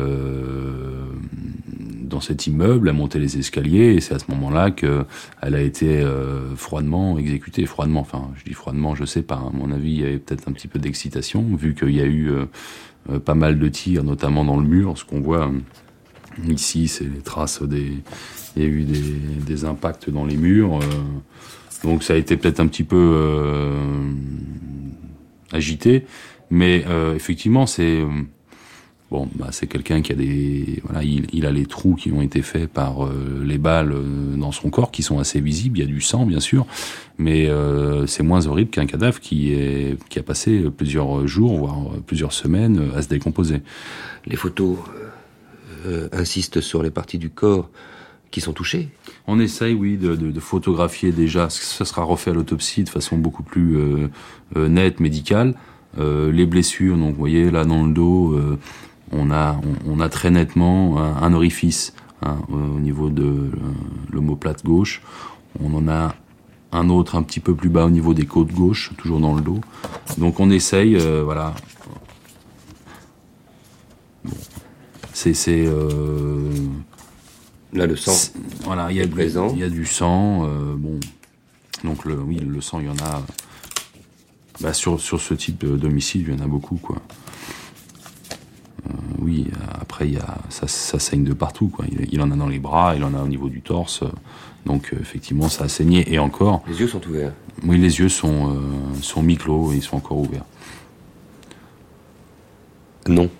dans cet immeuble, a monté les escaliers, et c'est à ce moment-là qu'elle a été froidement exécutée. Froidement, enfin, je dis froidement, je sais pas. À mon avis, il y avait peut-être un petit peu d'excitation, vu qu'il y a eu pas mal de tirs, notamment dans le mur. Ce qu'on voit ici, c'est les traces il y a eu des impacts dans les murs. Donc ça a été peut-être un petit peu agité, mais effectivement, c'est... c'est quelqu'un qui a il a les trous qui ont été faits par les balles dans son corps, qui sont assez visibles. Il y a du sang, bien sûr, mais c'est moins horrible qu'un cadavre qui a passé plusieurs jours, voire plusieurs semaines à se décomposer. Les photos insistent sur les parties du corps qui sont touchées. On essaye, oui, de photographier déjà. Ça sera refait à l'autopsie de façon beaucoup plus nette, médicale. Les blessures, donc vous voyez là dans le dos. On a très nettement un orifice au niveau de l'omoplate gauche. On en a un autre un petit peu plus bas au niveau des côtes gauches, toujours dans le dos. Donc on essaye, voilà. Bon. C'est là le sang. Voilà, il y a du sang. Donc le sang, il y en a. Sur ce type d'homicide, il y en a beaucoup, quoi. Oui, après ça saigne de partout, quoi. Il en a dans les bras, il en a au niveau du torse, donc effectivement ça a saigné, et encore. Les yeux sont ouverts. Oui, les yeux sont mi-clos et ils sont encore ouverts. Non.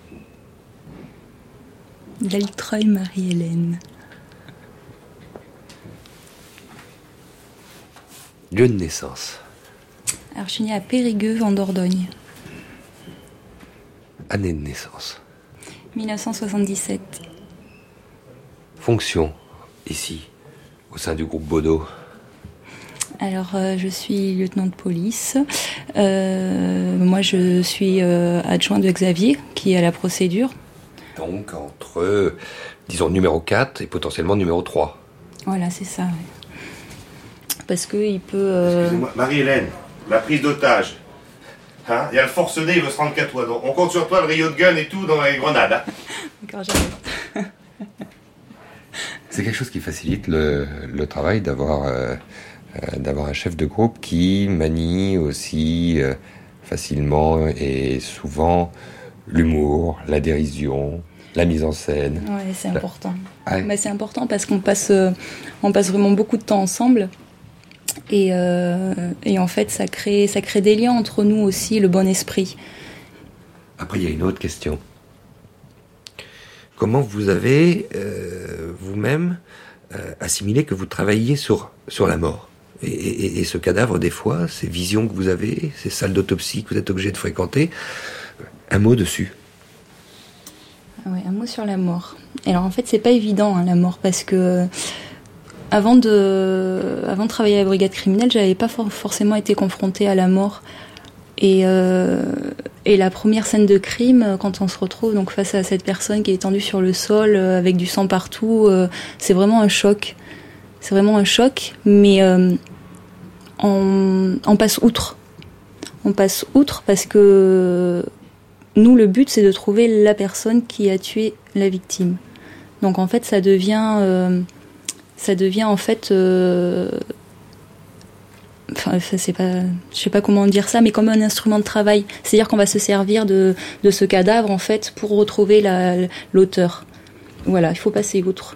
Daltreuil Marie-Hélène. Lieu de naissance. Alors je suis née à Périgueux en Dordogne. Année de naissance. 1977. Fonction, ici, au sein du groupe Bodo. Alors, je suis lieutenant de police. Moi, je suis adjoint de Xavier, qui est à la procédure. Donc, entre, disons, numéro 4 et potentiellement numéro 3. Voilà, c'est ça. Ouais. Parce qu'il peut... Excusez-moi, Marie-Hélène, la prise d'otage. Il y a le forcené, il veut se rendre qu'à toi. Donc on compte sur toi, le Rio de gun et tout dans les grenades. D'accord, j'arrête. C'est quelque chose qui facilite le travail d'avoir un chef de groupe qui manie aussi facilement et souvent l'humour, la dérision, la mise en scène. Ouais, c'est important. Ouais. Mais c'est important parce qu'on passe vraiment beaucoup de temps ensemble. Et en fait, ça crée des liens entre nous aussi, le bon esprit. Après, il y a une autre question. Comment vous avez, vous-même, assimilé que vous travailliez sur la mort et ce cadavre, des fois, ces visions que vous avez, ces salles d'autopsie que vous êtes obligé de fréquenter, un mot dessus. Oui, un mot sur la mort. Alors en fait, c'est pas évident, la mort, parce que... Avant de travailler à la brigade criminelle, j'avais pas forcément été confrontée à la mort. Et Et la première scène de crime, quand on se retrouve donc face à cette personne qui est étendue sur le sol avec du sang partout, c'est vraiment un choc. C'est vraiment un choc, mais on passe outre. On passe outre parce que nous, le but, c'est de trouver la personne qui a tué la victime. Donc en fait, ça devient en fait... Enfin, c'est pas, je sais pas comment dire ça, mais comme un instrument de travail. C'est-à-dire qu'on va se servir de ce cadavre, en fait, pour retrouver l'auteur. Voilà, il faut passer outre.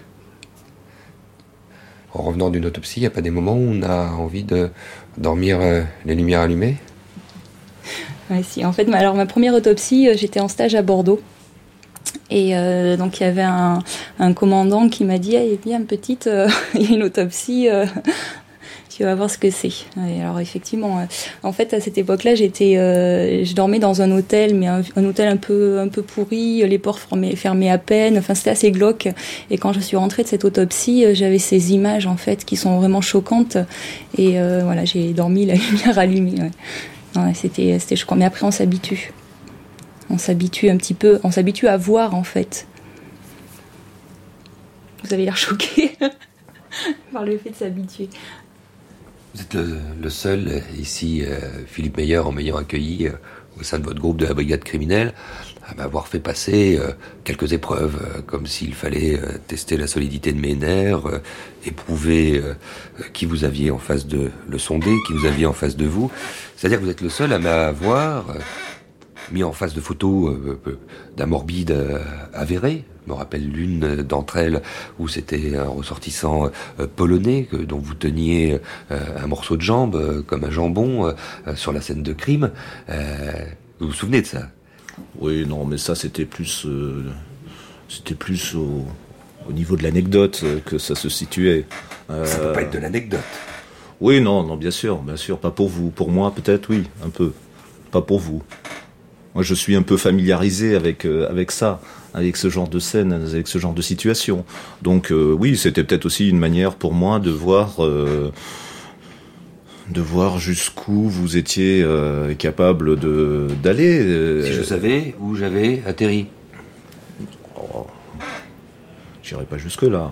En revenant d'une autopsie, il n'y a pas des moments où on a envie de dormir les lumières allumées ? Ouais, si. En fait, alors ma première autopsie, j'étais en stage à Bordeaux. Et donc il y avait un commandant qui m'a dit hey, viens petite, il y a une autopsie, tu vas voir ce que c'est. Et alors effectivement, en fait à cette époque-là, je dormais dans un hôtel, mais un hôtel un peu pourri, les portes fermées à peine. Enfin c'était assez glauque. Et quand je suis rentrée de cette autopsie, j'avais ces images en fait qui sont vraiment choquantes. Et voilà, j'ai dormi la lumière allumée. Ouais. Ouais, c'était choquant. Mais après on s'habitue. On s'habitue un petit peu, on s'habitue à voir en fait. Vous avez l'air choqué par le fait de s'habituer. Vous êtes le seul ici, Philippe Meyer, en m'ayant accueilli au sein de votre groupe de la brigade criminelle, à m'avoir fait passer quelques épreuves, comme s'il fallait tester la solidité de mes nerfs, éprouver qui vous aviez en face de le sonder, qui vous aviez en face de vous. C'est-à-dire que vous êtes le seul à m'avoir mis en face de photos d'un morbide avéré. Je me rappelle l'une d'entre elles où c'était un ressortissant polonais dont vous teniez un morceau de jambe comme un jambon sur la scène de crime. Vous vous souvenez de ça ? Oui, non, mais ça c'était plus au niveau de l'anecdote que ça se situait. Ça peut pas être de l'anecdote. Oui, non, bien sûr, pas pour vous. Pour moi, peut-être, oui, un peu. Pas pour vous. Moi, je suis un peu familiarisé avec ça, avec ce genre de scène, avec ce genre de situation. Donc, oui, c'était peut-être aussi une manière pour moi de voir jusqu'où vous étiez capable d'aller. Si je savais où j'avais atterri. Oh, j'irai pas jusque-là.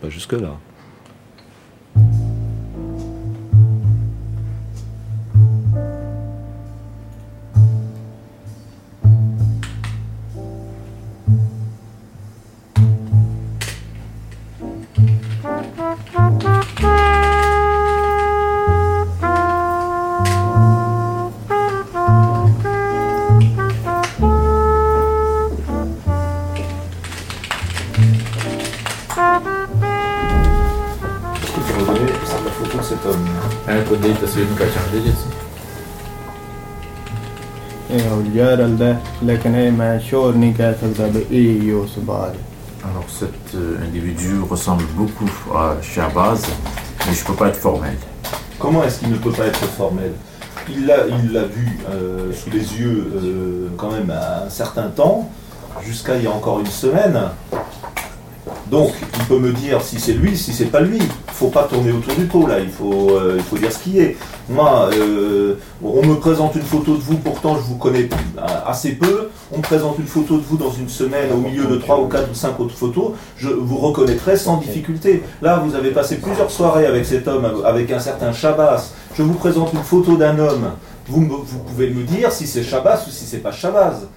Alors cet individu ressemble beaucoup à Shahbaz, mais je ne peux pas être formel. Comment est-ce qu'il ne peut pas être formel ? Il l'a vu sous les yeux quand même à un certain temps, jusqu'à il y a encore une semaine. Donc il peut me dire si c'est lui, si c'est pas lui. Il ne faut pas tourner autour du pot là, il faut dire ce qui est. Moi, on me présente une photo de vous, pourtant je vous connais assez peu. On me présente une photo de vous dans une semaine au milieu de 3 ou 4 ou 5 autres photos, je vous reconnaîtrai sans difficulté. Là, vous avez passé plusieurs soirées avec cet homme, avec un certain Shahbaz. Je vous présente une photo d'un homme. Vous pouvez me dire si c'est Shahbaz ou si c'est pas Shahbaz.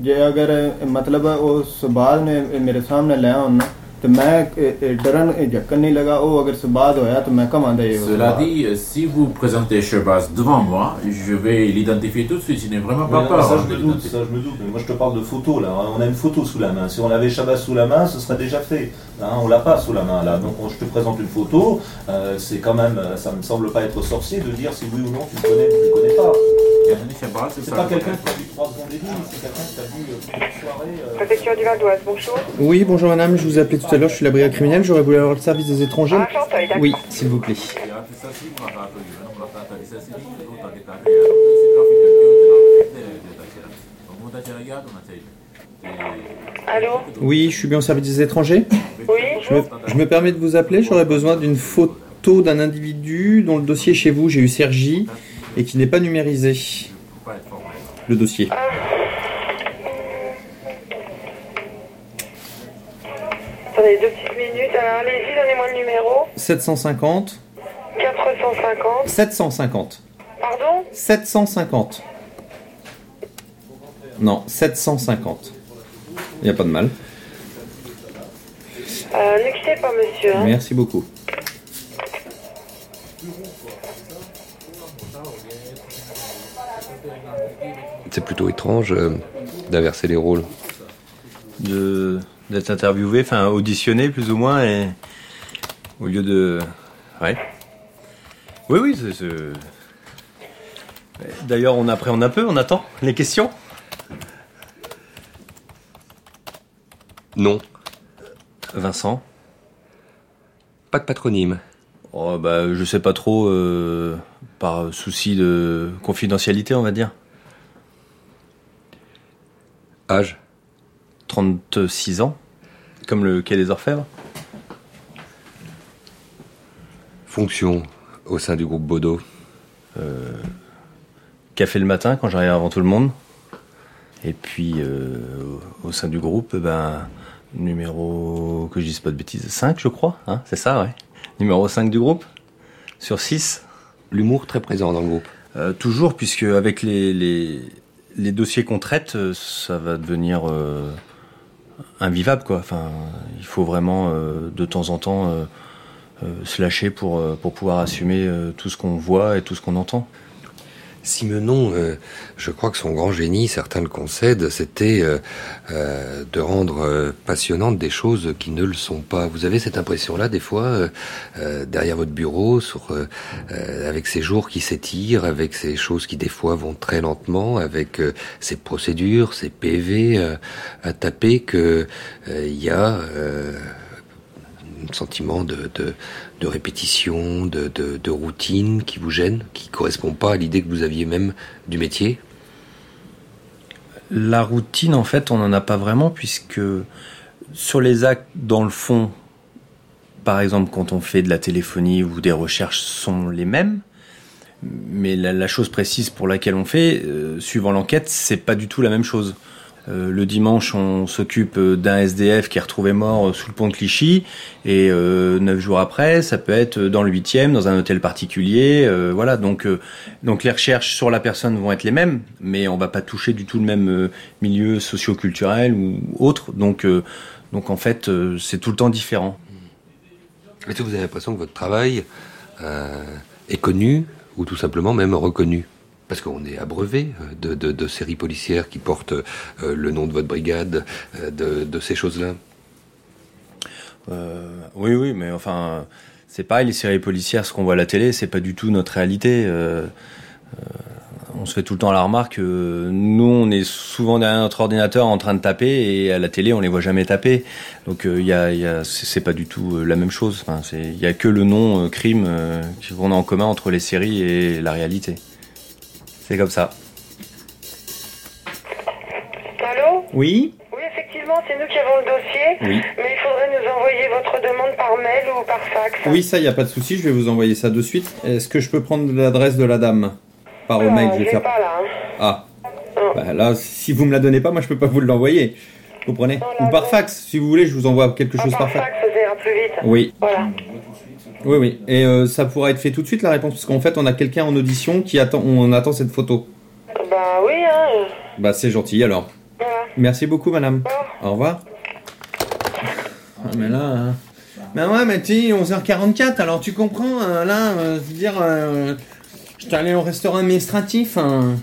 Cela dit, si vous présentez Shahbaz devant moi, je vais l'identifier tout de suite. Il n'est vraiment pas peur. Ça, je me doute. Mais moi, je te parle de photo, là. On a une photo sous la main. Si on avait Shahbaz sous la main, ce serait déjà fait. On l'a pas sous la main, là. Donc, je te présente une photo. C'est quand même, ça me semble pas être sorcier de dire si oui ou non tu le connais ou tu le connais pas. C'est pas quelqu'un qui a vu 3 secondes et demie, c'est quelqu'un qui a vu une soirée... Préfecture du Val d'Oise, bonjour. Oui, bonjour madame, je vous ai appelé tout à l'heure, je suis la brigade criminelle, j'aurais voulu avoir le service des étrangers. Oui, s'il vous plaît. Allô ? Oui, je suis bien au service des étrangers. Oui. Je me permets de vous appeler, j'aurais besoin d'une photo d'un individu dont le dossier chez vous, j'ai eu Sergi, et qui n'est pas numérisé. le dossier. Attendez 2 petites minutes. Alors allez-y, donnez-moi le numéro. 750. 450. 750. Pardon? 750. Non, 750. Il n'y a pas de mal. Ne quittez pas, monsieur. Hein. Merci beaucoup. C'est plutôt étrange d'inverser les rôles. D'être interviewé, enfin auditionné plus ou moins, et au lieu de... Ouais. Oui, c'est... D'ailleurs, on appréhende un peu, on attend les questions. Non. Vincent? Pas de patronyme. Oh, bah, je sais pas trop, par souci de confidentialité, on va dire. Âge? 36 ans, comme le Quai des Orfèvres. Fonction au sein du groupe Bodo? Café le matin, quand j'arrive avant tout le monde. Et puis, au sein du groupe, numéro, que je dise pas de bêtises, 5 je crois, hein, c'est ça, ouais. Numéro 5 du groupe, sur 6. L'humour très présent dans le groupe? Toujours, puisque avec les dossiers qu'on traite, ça va devenir invivable, quoi. Enfin, il faut vraiment, de temps en temps, se lâcher pour pouvoir assumer tout ce qu'on voit et tout ce qu'on entend. Simenon, je crois que son grand génie, certains le concèdent, c'était de rendre passionnantes des choses qui ne le sont pas. Vous avez cette impression-là, des fois, derrière votre bureau, avec ces jours qui s'étirent, avec ces choses qui, des fois, vont très lentement, avec ces procédures, ces PV à taper, que y a un sentiment de répétition, de routine qui vous gêne, qui ne correspond pas à l'idée que vous aviez même du métier? La routine, en fait, on n'en a pas vraiment, puisque sur les actes, dans le fond, par exemple, quand on fait de la téléphonie ou des recherches, sont les mêmes, mais la chose précise pour laquelle on fait, suivant l'enquête, c'est pas du tout la même chose. Le dimanche, on s'occupe d'un SDF qui est retrouvé mort sous le pont de Clichy, et 9 jours après, ça peut être dans le 8e, dans un hôtel particulier. Voilà, donc les recherches sur la personne vont être les mêmes, mais on va pas toucher du tout le même milieu socio-culturel ou autre. Donc en fait, c'est tout le temps différent. Est-ce que vous avez l'impression que votre travail est connu, ou tout simplement même reconnu? Parce qu'on est abreuvé de séries policières qui portent le nom de votre brigade, de ces choses-là. Oui, mais enfin, c'est pareil, les séries policières, ce qu'on voit à la télé, c'est pas du tout notre réalité. On se fait tout le temps la remarque, nous, on est souvent derrière notre ordinateur en train de taper, et à la télé, on les voit jamais taper. Donc, c'est pas du tout la même chose. Enfin, il y a que le nom crime qu'on a en commun entre les séries et la réalité. C'est comme ça. Allô? Oui? Oui, effectivement, c'est nous qui avons le dossier. Oui. Mais il faudrait nous envoyer votre demande par mail ou par fax. Oui, ça, il n'y a pas de souci, je vais vous envoyer ça de suite. Est-ce que je peux prendre l'adresse de la dame par mail? Je vais pas là. Ah. Bah, là, si vous me la donnez pas, moi je peux pas vous l'envoyer. Vous comprenez? Ou par fax, si vous voulez, je vous envoie quelque chose par fax. Ça ira plus vite. Oui. Voilà. Oui. Et ça pourra être fait tout de suite, la réponse, parce qu'en fait, on a quelqu'un en audition qui attend, on attend cette photo. Bah oui, hein. Bah c'est gentil, alors. Voilà. Merci beaucoup, madame. Au revoir. Ah, mais là... Hein. Ben ouais, mais tu 11h44, alors tu comprends, là, je veux dire... je t'ai allé au restaurant administratif, hein.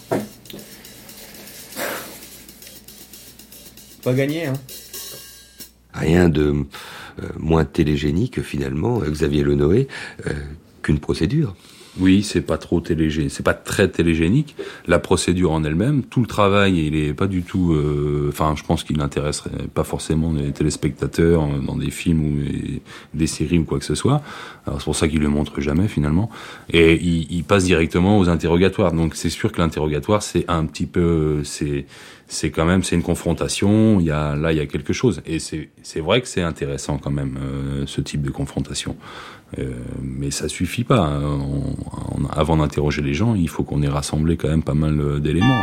Pas gagné, hein. Rien de moins télégénique, finalement, Xavier Lenoé, qu'une procédure. Oui, c'est pas trop c'est pas très télégénique. La procédure en elle-même, tout le travail, il est pas du tout. Enfin, je pense qu'il n'intéresserait pas forcément les téléspectateurs dans des films ou des séries ou quoi que ce soit. Alors c'est pour ça qu'il le montre jamais finalement. Et il passe directement aux interrogatoires. Donc c'est sûr que l'interrogatoire, c'est un petit peu, c'est quand même, c'est une confrontation. Il y a quelque chose. Et c'est vrai que c'est intéressant quand même ce type de confrontation. Mais ça suffit pas. Avant d'interroger les gens, il faut qu'on ait rassemblé quand même pas mal d'éléments.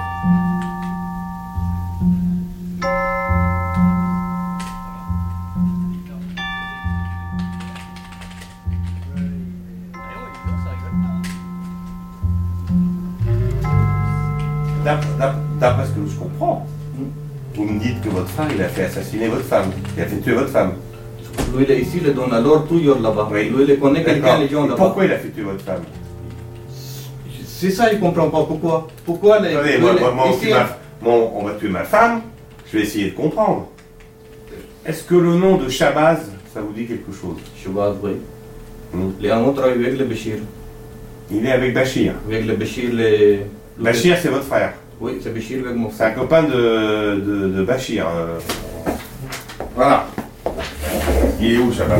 D'après ce que je comprends, vous me dites que votre frère, il a fait assassiner votre femme, il a fait tuer votre femme. Lui, il est ici, il donne alors tout là-bas. Oui. Lui, il connaît quelqu'un, les gens là-bas. Pourquoi il a fait tuer votre femme? C'est ça, il comprend pas. Pourquoi les... Attendez, on va tuer ma femme, je vais essayer de comprendre. Est-ce que le nom de Shabazz, ça vous dit quelque chose? Shabazz, oui. Les Amons travaillent avec le Béchir. Il est avec Bachir? Avec le Béchir, Bachir, c'est votre frère? Oui, c'est Béchir avec mon frère. C'est un copain de Bachir. Voilà. Il est où, Shabazz?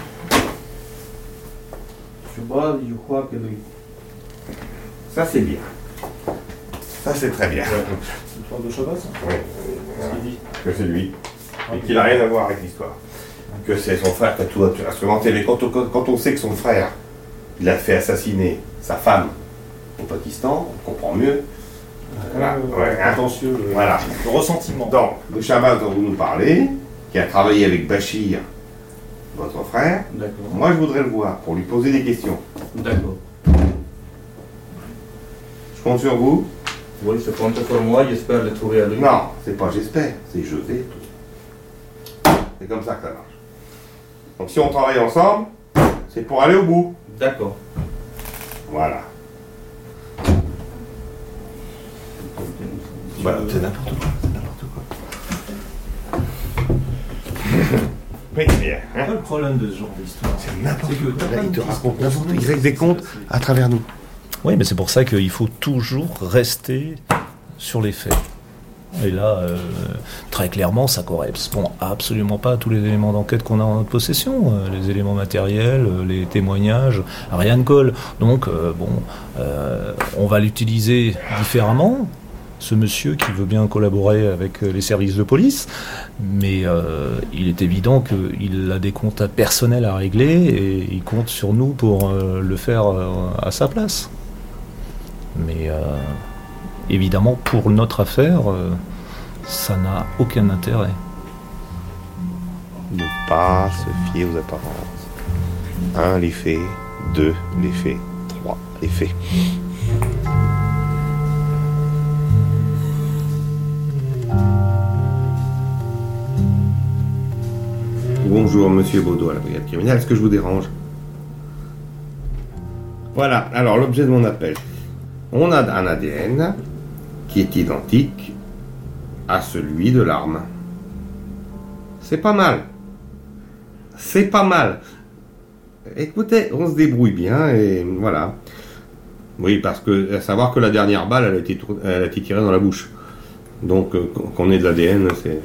Shabazz, je crois que lui. Ça, c'est bien. Ça, c'est très bien. L'histoire de Shabazz? Oui. Qu'est-ce qu'il dit? Que c'est lui. Et qu'il n'a rien à voir avec l'histoire. Que c'est son frère qui a tout instrumenté. Mais quand on sait que son frère, il a fait assassiner sa femme au Pakistan, on comprend mieux. Contentieux, voilà. Le ressentiment. Donc, le Shabazz dont vous nous parlez, qui a travaillé avec Bachir, votre frère, moi je voudrais le voir pour lui poser des questions. D'accord. Je compte sur vous? Oui, je compte sur moi, j'espère le trouver à lui. Non, c'est pas j'espère, c'est je vais. C'est comme ça que ça marche. Donc si on travaille ensemble, c'est pour aller au bout. D'accord. Voilà. Voilà, c'est n'importe quoi, Oui, bien. C'est pas le problème de ce genre d'histoire. C'est n'importe quoi. Là, il te raconte n'importe quoi. Il règle des comptes à travers nous. Oui, mais c'est pour ça qu'il faut toujours rester sur les faits. Et là, très clairement, ça correspond absolument pas à tous les éléments d'enquête qu'on a en notre possession. Les éléments matériels, les témoignages, rien ne colle. Donc, on va l'utiliser différemment, ce monsieur qui veut bien collaborer avec les services de police, mais il est évident qu'il a des comptes personnels à régler et il compte sur nous pour le faire à sa place. Mais évidemment, pour notre affaire, ça n'a aucun intérêt. Ne pas se fier aux apparences. 1, les faits. 2, les faits. 3, les faits. Bonjour, monsieur Baudot à la brigade criminelle. Est-ce que je vous dérange? Voilà, alors l'objet de mon appel. On a un ADN qui est identique à celui de l'arme. C'est pas mal. C'est pas mal. Écoutez, on se débrouille bien et voilà. Oui, parce que à savoir que la dernière balle, elle a été tirée dans la bouche. Donc, qu'on ait de l'ADN, c'est...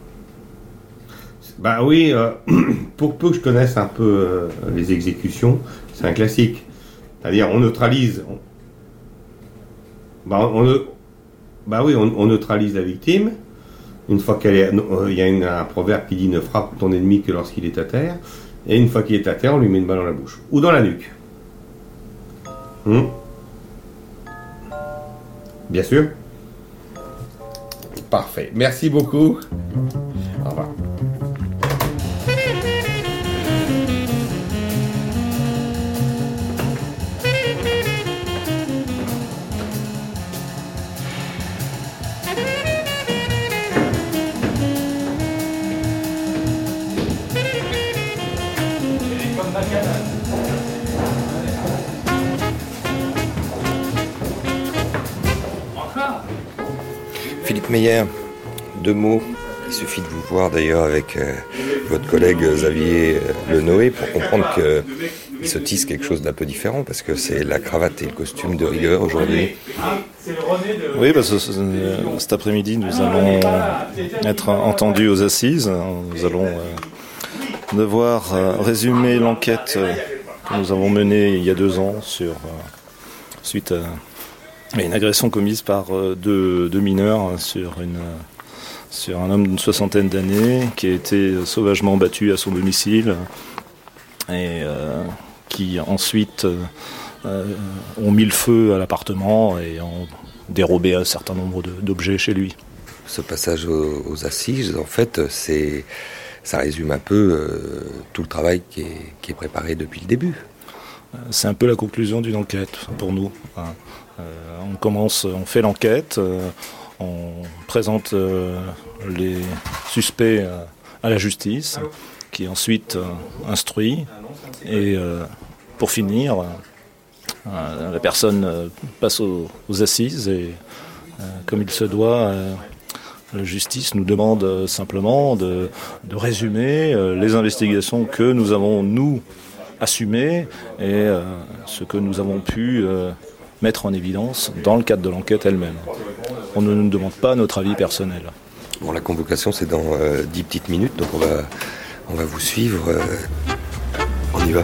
Bah oui, pour peu que je connaisse un peu les exécutions, c'est un classique. C'est-à-dire, on neutralise... on neutralise la victime. Une fois qu'elle est... Il y a un proverbe qui dit « Ne frappe ton ennemi que lorsqu'il est à terre ». Et une fois qu'il est à terre, on lui met une balle dans la bouche. Ou dans la nuque. Bien sûr. Parfait. Merci beaucoup. Au revoir. Philippe Meyer, 2 mots. Il suffit de vous voir d'ailleurs avec votre collègue Xavier Lenoé pour comprendre qu'il se tisse quelque chose d'un peu différent parce que c'est la cravate et le costume de rigueur aujourd'hui. Oui, cet après-midi, nous allons être entendus aux assises. Nous allons devoir résumer l'enquête que nous avons menée il y a 2 ans suite à une agression commise par deux mineurs sur un homme d'une 60aine d'années qui a été sauvagement battu à son domicile et qui ensuite ont mis le feu à l'appartement et ont dérobé un certain nombre d'objets chez lui. Ce passage aux assises, en fait, ça résume un peu tout le travail qui est préparé depuis le début. C'est un peu la conclusion d'une enquête pour nous. On fait l'enquête, on présente les suspects à la justice, qui ensuite instruit, et pour finir, la personne passe aux assises, et comme il se doit, la justice nous demande simplement de résumer les investigations que nous avons, nous, assumées, et ce que nous avons pu mettre en évidence dans le cadre de l'enquête elle-même. On ne nous demande pas notre avis personnel. Bon, la convocation, c'est dans 10 petites minutes, donc on va vous suivre. On y va.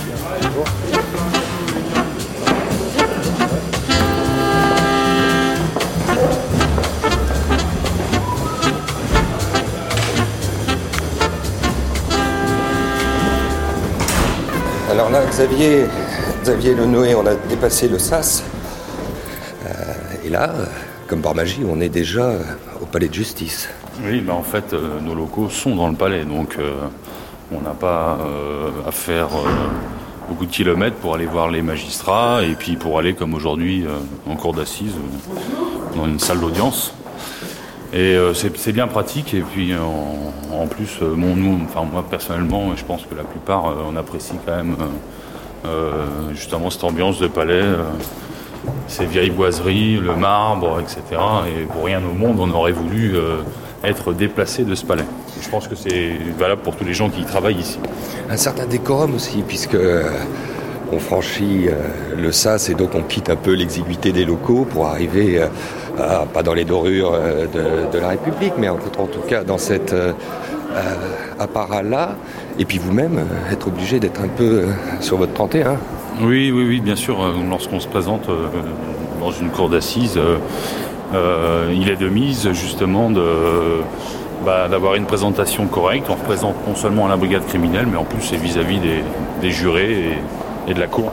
Alors là, Xavier Le Noé, on a dépassé le Sas. Et là, comme par magie, on est déjà au palais de justice. Oui, en fait, nos locaux sont dans le palais, donc on n'a pas à faire beaucoup de kilomètres pour aller voir les magistrats et puis pour aller, comme aujourd'hui, en cour d'assises, dans une salle d'audience. Et c'est bien pratique, et puis en plus, moi personnellement, je pense que la plupart, on apprécie quand même justement cette ambiance de palais, ces vieilles boiseries, le marbre, etc. Et pour rien au monde, on aurait voulu être déplacé de ce palais. Et je pense que c'est valable pour tous les gens qui y travaillent ici. Un certain décorum aussi, puisque on franchit le Sas et donc on quitte un peu l'exiguïté des locaux pour arriver, pas dans les dorures de la République, mais en tout cas dans cet apparat-là. Et puis vous-même, être obligé d'être un peu sur votre 31. Oui, bien sûr. Lorsqu'on se présente dans une cour d'assises, il est de mise justement d'avoir une présentation correcte. On représente non seulement la brigade criminelle, mais en plus c'est vis-à-vis des jurés et de la cour.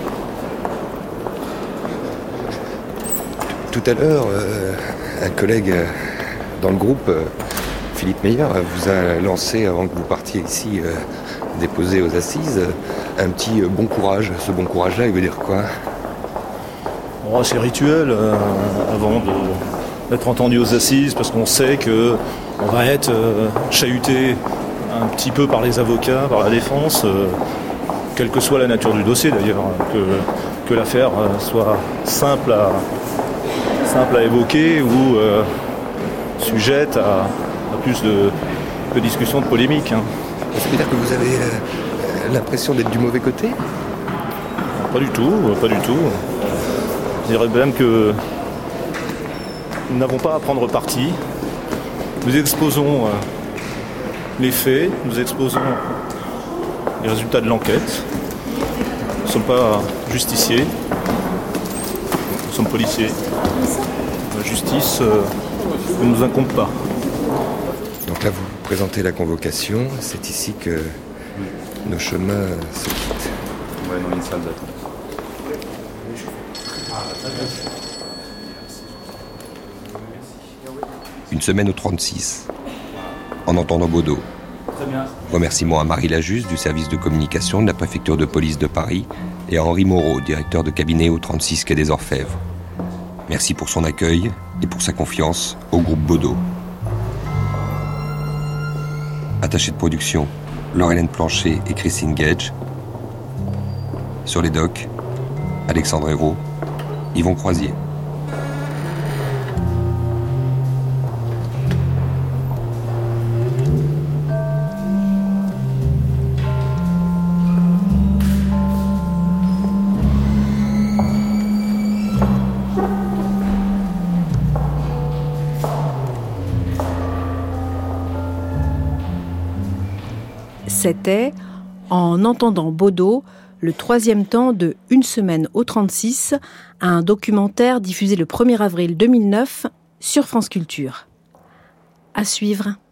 Tout à l'heure, un collègue dans le groupe, Philippe Meyer, vous a lancé, avant que vous partiez ici déposer aux assises, un petit bon courage. Ce bon courage-là, il veut dire quoi ? C'est rituel avant d'être entendu aux assises, parce qu'on sait qu'on va être chahuté un petit peu par les avocats, par la défense, quelle que soit la nature du dossier d'ailleurs, que l'affaire soit simple à évoquer ou sujette à plus de discussions, de polémiques. Ça veut dire que vous avez l'impression d'être du mauvais côté ? Pas du tout. Je dirais même que nous n'avons pas à prendre parti. Nous exposons les faits, nous exposons les résultats de l'enquête. Nous ne sommes pas justiciers, nous sommes policiers. La justice ne nous incombe pas. Donc là, vous présentez la convocation. C'est ici que nos chemins se quittent. Ouais, dans une salle d'attente. Une semaine au 36, en entendant Baudot. Remerciements à Marie Lajuste du service de communication de la préfecture de police de Paris et à Henri Moreau, directeur de cabinet au 36 quai des Orfèvres. Merci pour son accueil et pour sa confiance au groupe Baudot. Attaché de production, Laure-Hélène Planchet et Christine Gage. Sur les docs, Alexandre Hérault, Yvon Croisier. C'était En entendant Baudot, le 3e temps de Une semaine au 36, un documentaire diffusé le 1er avril 2009 sur France Culture. À suivre.